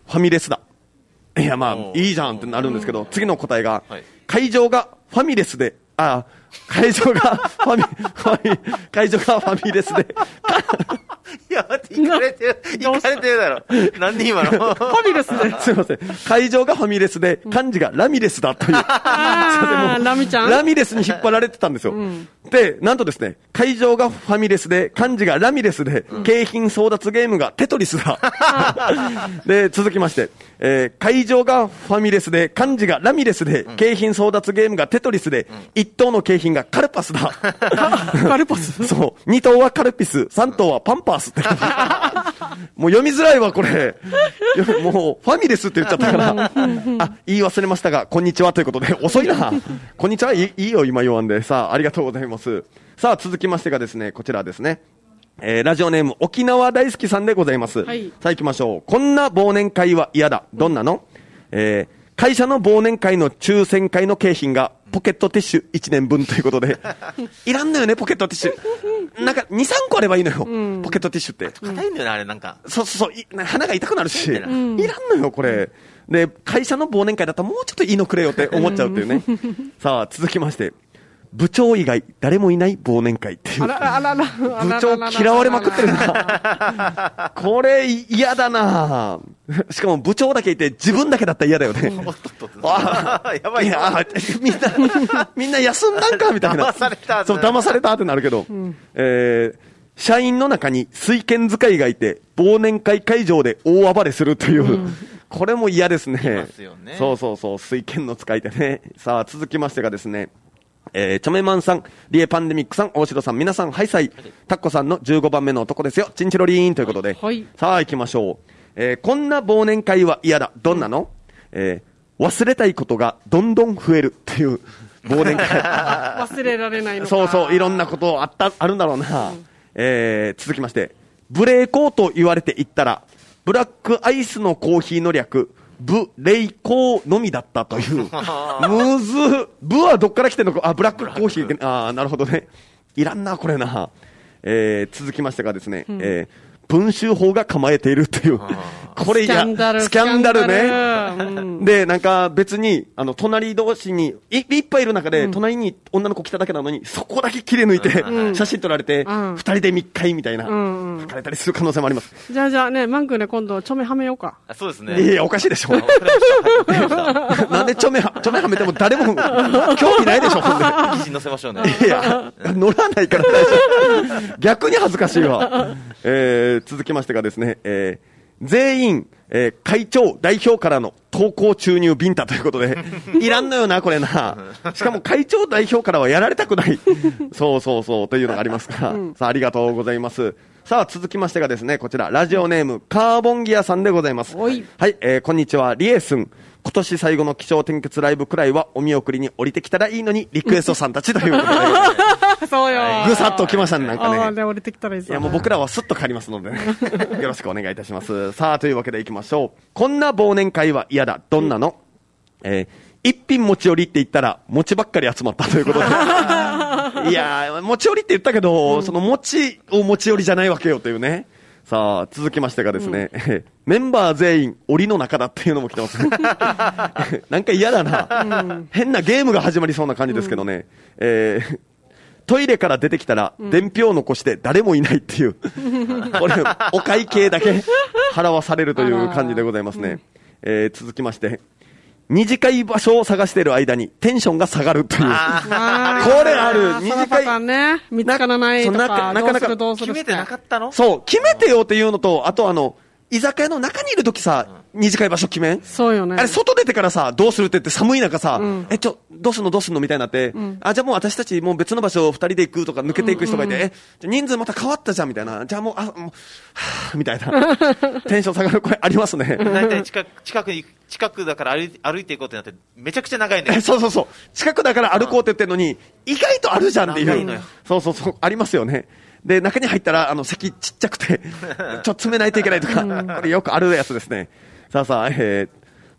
ファミレスだ。いや、まあ、いいじゃんってなるんですけど、次の答えが、会場がファミレスで、あ、会場がファミ、ファミ、会場がファミレスで。 いや、待って、行かれてる、行かれてるだろ。なんで今のファミレスで。 すいません。会場がファミレスで、漢字がラミレスだという。 あー、ラミちゃんラミレスに引っ張られてたんですよ。うん、で、なんとですね、会場がファミレスで、漢字がラミレスで、うん、景品争奪ゲームがテトリスだ。で、続きまして、えー、会場がファミレスで、漢字がラミレスで、うん、景品争奪ゲームがテトリスで、うん、一等の景品がカルパスだ。 カルパスそう。二等はカルピス、三等はパンパースって。もう読みづらいわ、これ。もう、ファミレスって言っちゃったから。あ、言い忘れましたが、こんにちはということで、遅いな。こんにちは、いいよ、今言わんで。さあ、ありがとうございます。さあ、続きましてがですね、こちらですね。えー、ラジオネーム、沖縄大好きさんでございます。はい、さあ行きましょう。こんな忘年会は嫌だ。どんなの？えー、会社の忘年会の抽選会の景品が、ポケットティッシュいちねんぶんということで。いらんのよね、ポケットティッシュ。なんか、に、さんこあればいいのよ。うん、ポケットティッシュって。 硬いんだよね、あれなんか。 そうそうそう。鼻が痛くなるし。いらんのよ、これ。で、会社の忘年会だったらもうちょっといいのくれよって思っちゃうっていうね。さあ、続きまして。部長以外誰もいない忘年会っていう。あらあらら部長嫌われまくってるな。これ嫌だな。しかも部長だけいて自分だけだったら嫌だよね。あやばいな。みんな、みんな休んだんかみたいな。 騙された。 そう、騙されたってなるけど。うん、えー、社員の中に水拳使いがいて忘年会会場で大暴れするという。うん、これも嫌ですね。 ますよね。 そうそうそう、水拳の使いでね。さあ、続きましてがですね。えー、チョメマンさん、リエパンデミックさん、大城さん、皆さん、ハイサイ、タッコさんのじゅうごばんめの男ですよ、チンチロリーンということで、はい、さあ行きましょう、えー、こんな忘年会は嫌だ、どんなの、うん、えー、忘れたいことがどんどん増えるっていう忘年会。 忘れられないのか。 そうそう、いろんなことあった、あるんだろうな。うん、えー、続きまして、ブレーコーと言われて言ったら、ブラックアイスのコーヒーの略、ブレイコーのみだったという。むず、ブはどっから来てんのか、あ、ブラックコーヒー、あ、なるほどね。いらんな、これな。えー、続きましてがですね、うん、えー、文集法が構えているという。これいや、スキャンダルね。うん、で、なんか別に、あの、隣同士に、い, いっぱいいる中で、隣に女の子来ただけなのに、そこだけ切り抜いて、うん、写真撮られて、うん、二人で密会みたいな、うんうん、書かれたりする可能性もあります。 じゃあじゃあね、マン君ね、今度、ちょめはめようか。 あ、そうですね。 いやいや、おかしいでしょ。なんでちょめは、ちょめはめても誰も興味ないでしょ、ほんで。 記事載せましょうね。 いや、乗らないから大丈夫。逆に恥ずかしいわ。えー、続きましてがですね、えー、全員、えー、会長代表からの投稿注入ビンタということで、いらんのよな、これな。しかも会長代表からはやられたくない。そうそうそう、というのがありますから。うん、さあ、ありがとうございます。さあ、続きましてがですね、こちら、ラジオネーム、カーボンギアさんでございます。はい、えー、こんにちは、リエスン。今年最後の気象転結ライブくらいはお見送りに降りてきたらいいのにリクエストさんたちということでそうよぐさっと来ましたね、なんかね。 あで降りてきたらいいぞ、ね、 いやもう僕らはスッと帰りますので、ね、よろしくお願いいたします。さあというわけでいきましょう。こんな忘年会は嫌だ、どんなの、うん、えー、一品持ち寄りって言ったら餅ばっかり集まったということでいや持ち寄りって言ったけど、うん、その餅を持ち寄りじゃないわけよというね。さあ続きましてがですね、うん、メンバー全員檻の中だっていうのも来てますねなんか嫌だな、うん、変なゲームが始まりそうな感じですけどね、うん、えー、トイレから出てきたら、うん、伝票を残して誰もいないっていうこれお会計だけ払わされるという感じでございますね、うん、えー、続きまして二次会場所を探している間にテンションが下がるという。これある。二次会。 ね、見つからないとか、なかなかどうするどうする決めてなかったの？ そう、決めてよっていうのと、あとあの、居酒屋の中にいるときさ、うん、二次会場所決めん？ そうよね。 あれ、外出てからさ、どうするって言って寒い中さ、うん、え、ちょ、どうすんのどうすんのみたいになって、うん、あ、じゃあもう私たちもう別の場所を二人で行くとか抜けていく人がいて、うんうん、え、じゃ人数また変わったじゃんみたいな。じゃあもう、あ、もう、はぁ、みたいな。テンション下がる声ありますね。 大体近く、近くに、近くだから歩いて、歩いていこうってなって、めちゃくちゃ長いね。 そうそうそう。近くだから歩こうって言ってるのに、意外とあるじゃんっていう。長いのよ。そうそうそう。ありますよね。で、中に入ったら、あの、席ちっちゃくて、ちょっと詰めないといけないとか、これよくあるやつですね。さあさあ、えー、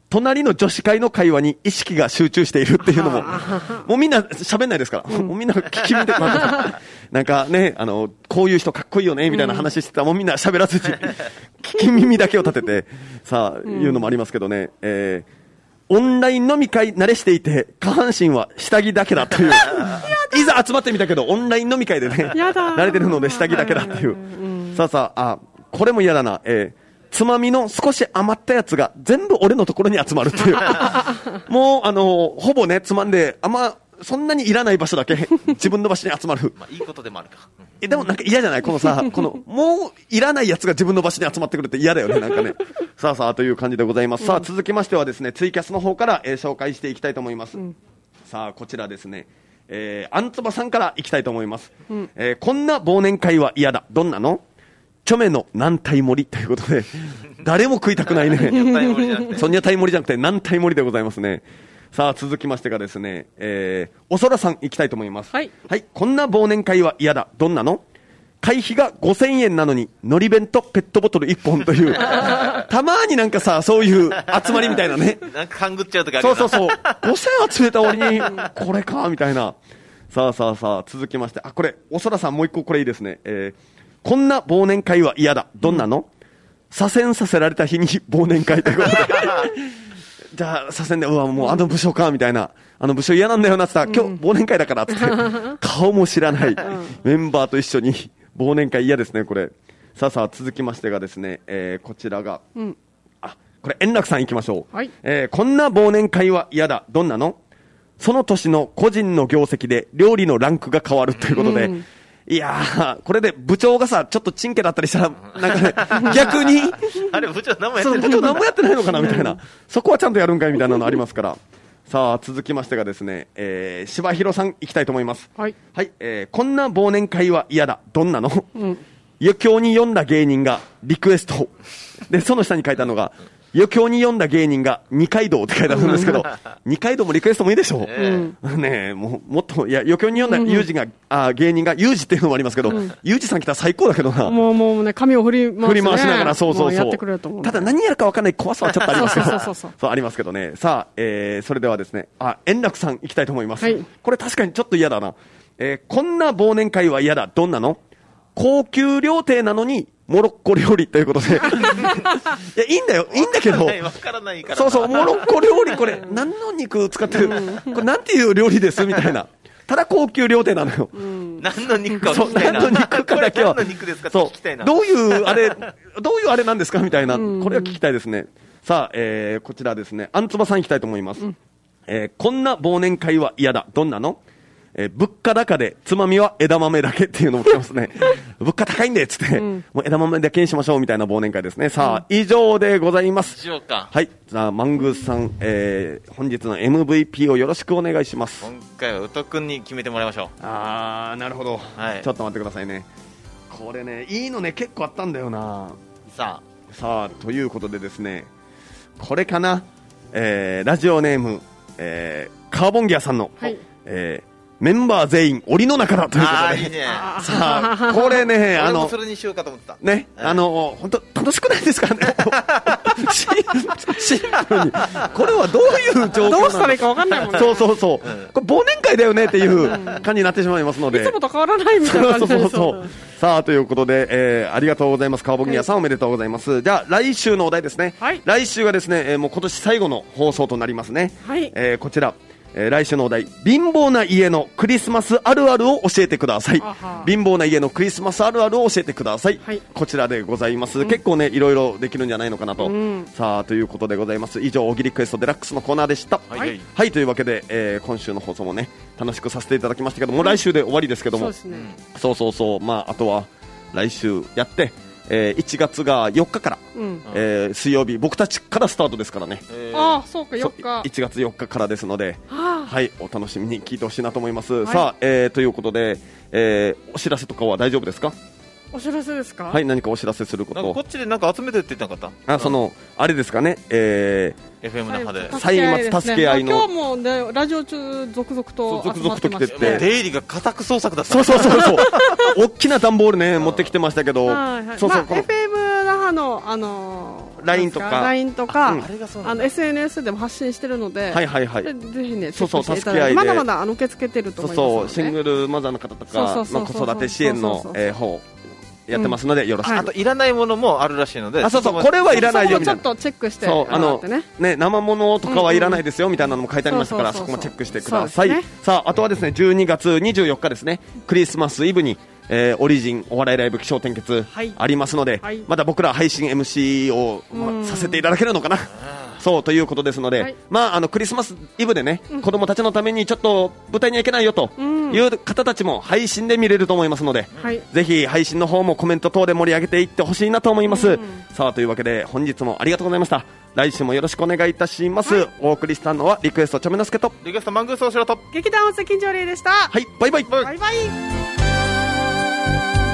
隣の女子会の会話に意識が集中しているっていうのも、もうみんな喋んないですから、うん、もうみんな聞き見てください。なんかね、あの、こういう人かっこいいよね、みたいな話してたら、もうみんな喋らずに、聞き耳だけを立てて、さあ、いうのもありますけどね、えー、オンライン飲み会慣れしていて、下半身は下着だけだという、いざ集まってみたけど、オンライン飲み会でね、慣れてるので下着だけだっていう。さあさあ、あ、これも嫌だな、えー、つまみの少し余ったやつが全部俺のところに集まるっていう。もう、あの、ほぼね、つまんで、あんま、そんなにいらない場所だけ、自分の場所に集まる。 まあ、いいことでもあるか。 え、でもなんか嫌じゃないこのさ、この、もう、いらないやつが自分の場所に集まってくるって嫌だよね、なんかね。さあさあ、という感じでございます。さあ、続きましてはですね、ツイキャスの方から、えー、紹介していきたいと思います。うん、さあ、こちらですね、えー、あんつばさんからいきたいと思います。うん、えー、こんな忘年会は嫌だ。どんなの？チョメの軟体盛りということで、誰も食いたくないね。ソニアタイ盛りじゃなくて軟体盛りでございますね。さあ、続きましてがですね、えー、おそらさん行きたいと思います。はい。はい。こんな忘年会は嫌だ。どんなの？会費がごせんえんなのに、のり弁とペットボトルいっぽんという、たまーになんかさ、そういう集まりみたいなね。 なんか勘ぐっちゃうとかあるそうそうそう。ごせんえん集めた割に、これか、みたいな。さあさあさあ、続きまして、あ、これ、おそらさんもう一個これいいですね。えーこんな忘年会は嫌だ。どんなの？左遷させられた日に忘年会ということで。じゃあ、左遷で、うわ、もうあの部署か、みたいな。あの部署嫌なんだよな、つったら、今日忘年会だから、つって。顔も知らないメンバーと一緒に忘年会嫌ですね、これ。さあさあ、続きましてがですね、えー、こちらが、うん、あ、これ、円楽さん行きましょう。はい。えー、こんな忘年会は嫌だ。どんなの？その年の個人の業績で料理のランクが変わるということで、うんいやー、これで部長がさ、ちょっとチンケだったりしたら、なんかね、逆に、 あれ部長何もやってない。 部長何もやってないのかなみたいな。そこはちゃんとやるんかいみたいなのありますから。さあ、続きましてがですね、えー、柴弘さん行きたいと思います。はい。はい、えー、こんな忘年会は嫌だ。どんなの？うん、余興に読んだ芸人がリクエスト。で、その下に書いてあるのが、余興に読んだ芸人が二階堂って書いてあるんですけど、二階堂もリクエストもいいでしょう、えー、ねえ、もう、もっと、いや、余興に読んだユージが、あ芸人が、ユージっていうのもありますけど、うん、ユージさん来たら最高だけどな。 もう、もうね、髪を振り回し、ね、 振り回しながら、そうそうそう。 やってくれると思う。 ただ何やるか分かんない怖さはちょっとありますけど、 そうそうそうそう。 そう、ありますけどね。さあ、えー、それではですね、あ、円楽さん行きたいと思います。はい。これ確かにちょっと嫌だな。えー、こんな忘年会は嫌だ。どんなの？高級料亭なのに、モロッコ料理ということで。いや、いいんだよ。いいんだけど。 わからないから。 そうそう、モロッコ料理、これ、何の肉使ってるこれ、なんていう料理ですみたいな。ただ高級料亭なのよ。 うん、何の肉か聞きたいな。 何の肉かだけは。 何の肉ですかって聞きたいな。 どういう、あれ、どういうあれなんですかみたいな。これは聞きたいですね。さあ、えー、こちらですね。あんつばさん行きたいと思います。うん、えー、こんな忘年会は嫌だ。どんなの？えー、物価高でつまみは枝豆だけっていうのも来てますね。物価高いんでっつって、うん、もう枝豆だけにしましょうみたいな忘年会ですね。さあ、うん、以上でございます。 しようか。 はい。じゃあ、マングースさん、えー、本日の エムブイピー をよろしくお願いします。 今回は宇都くんに決めてもらいましょう。 あー、なるほど。はい。ちょっと待ってくださいね。これね、いいのね、結構あったんだよな。 さあ。さあ、ということでですね、これかな。えー、ラジオネーム、えー、カーボンギアさんの、はい、えー、メンバー全員檻の中だということで。あー、いいね。 さあ、これね、あの、 俺もそれにしようかと思った。 ね、あの、本当楽しくないですかね。シンプルに。これはどういう状況なの？ どうしたらいいか分かんないもんね。 そうそうそう。うん、これ忘年会だよねっていう感じになってしまいますので。 いつもと変わらないみたいな感じで。そうそうそう。 さあ、ということで、えー、ありがとうございます。カーボンギアさん、はい、おめでとうございます。じゃあ、来週のお題ですね。はい。来週はですね、えー、もう今年最後の放送となりますね。はい。えー、こちら。えー、来週のお題、貧乏な家のクリスマスあるあるを教えてください。貧乏な家のクリスマスあるあるを教えてください。はい、こちらでございます、うん。結構ね、いろいろできるんじゃないのかなと。うん、さあ、ということでございます。以上、大喜利クエストデラックスのコーナーでした。はい。はい、というわけで、えー、今週の放送もね、楽しくさせていただきましたけども、うん、来週で終わりですけども。そうですね。そうそうそう。まあ、あとは、来週やって、えー、いちがつがよっかから、うんえー、水曜日僕たちからスタートですからね、 えー、ああそうかよっかいちがつよっかからですので、はあ、はいお楽しみに聞いてほしいなと思います、はい、さあ、えー、ということで、えー、お知らせとかは大丈夫ですか？ お知らせですか？ はい何かお知らせすること。 こっちでなんか集めてって言ってなかった？ あそのあれですかね、えー、エフエム 那覇で歳末助け合いの、 今日もねラジオ中続々と集まってまして、 ね、出入りが家宅捜索だった。 そうそうそうそう大きな段ボールね持ってきてましたけど、はいはい、そうそう、 まあ、エフエム 那覇のあのーライン とかライン とか、 うん、 あの エスエヌエス でも発信してるので、 はいはいはい、 ぜひね、 そうそう、助け合いで、 まだまだあの受け付けてると思いますので、 そうそう、シングルマザーの方とか、子育て支援の方やってますので、うん、よろしく、はい、 あといらないものもあるらしいので、 あ、そうそう、これはいらないよみたいな、 ちょっとチェックして、 そう、あのね、生物とかはいらないですよみたいなのも書いてありましたから、そこもチェックしてください。ね、さあ、あとはですね、じゅうにがつにじゅうよっかですね、クリスマスイブに、えー、オリジンお笑いライブ起承転結ありますので、はい、まだ僕ら配信 エムシー を、まあ、させていただけるのかな。そうということですので、はい、まあ、あのクリスマスイブでね、うん、子供たちのためにちょっと舞台には行けないよという方たちも配信で見れると思いますので、はい、ぜひ配信の方もコメント等で盛り上げていってほしいなと思います、うん、さあというわけで本日もありがとうございました。来週もよろしくお願いいたします、はい、お送りしたのはリクエストチョメノスケとリクエストマングースおしろと劇団音声金城玲でした。 はい、バイバイバイバイ。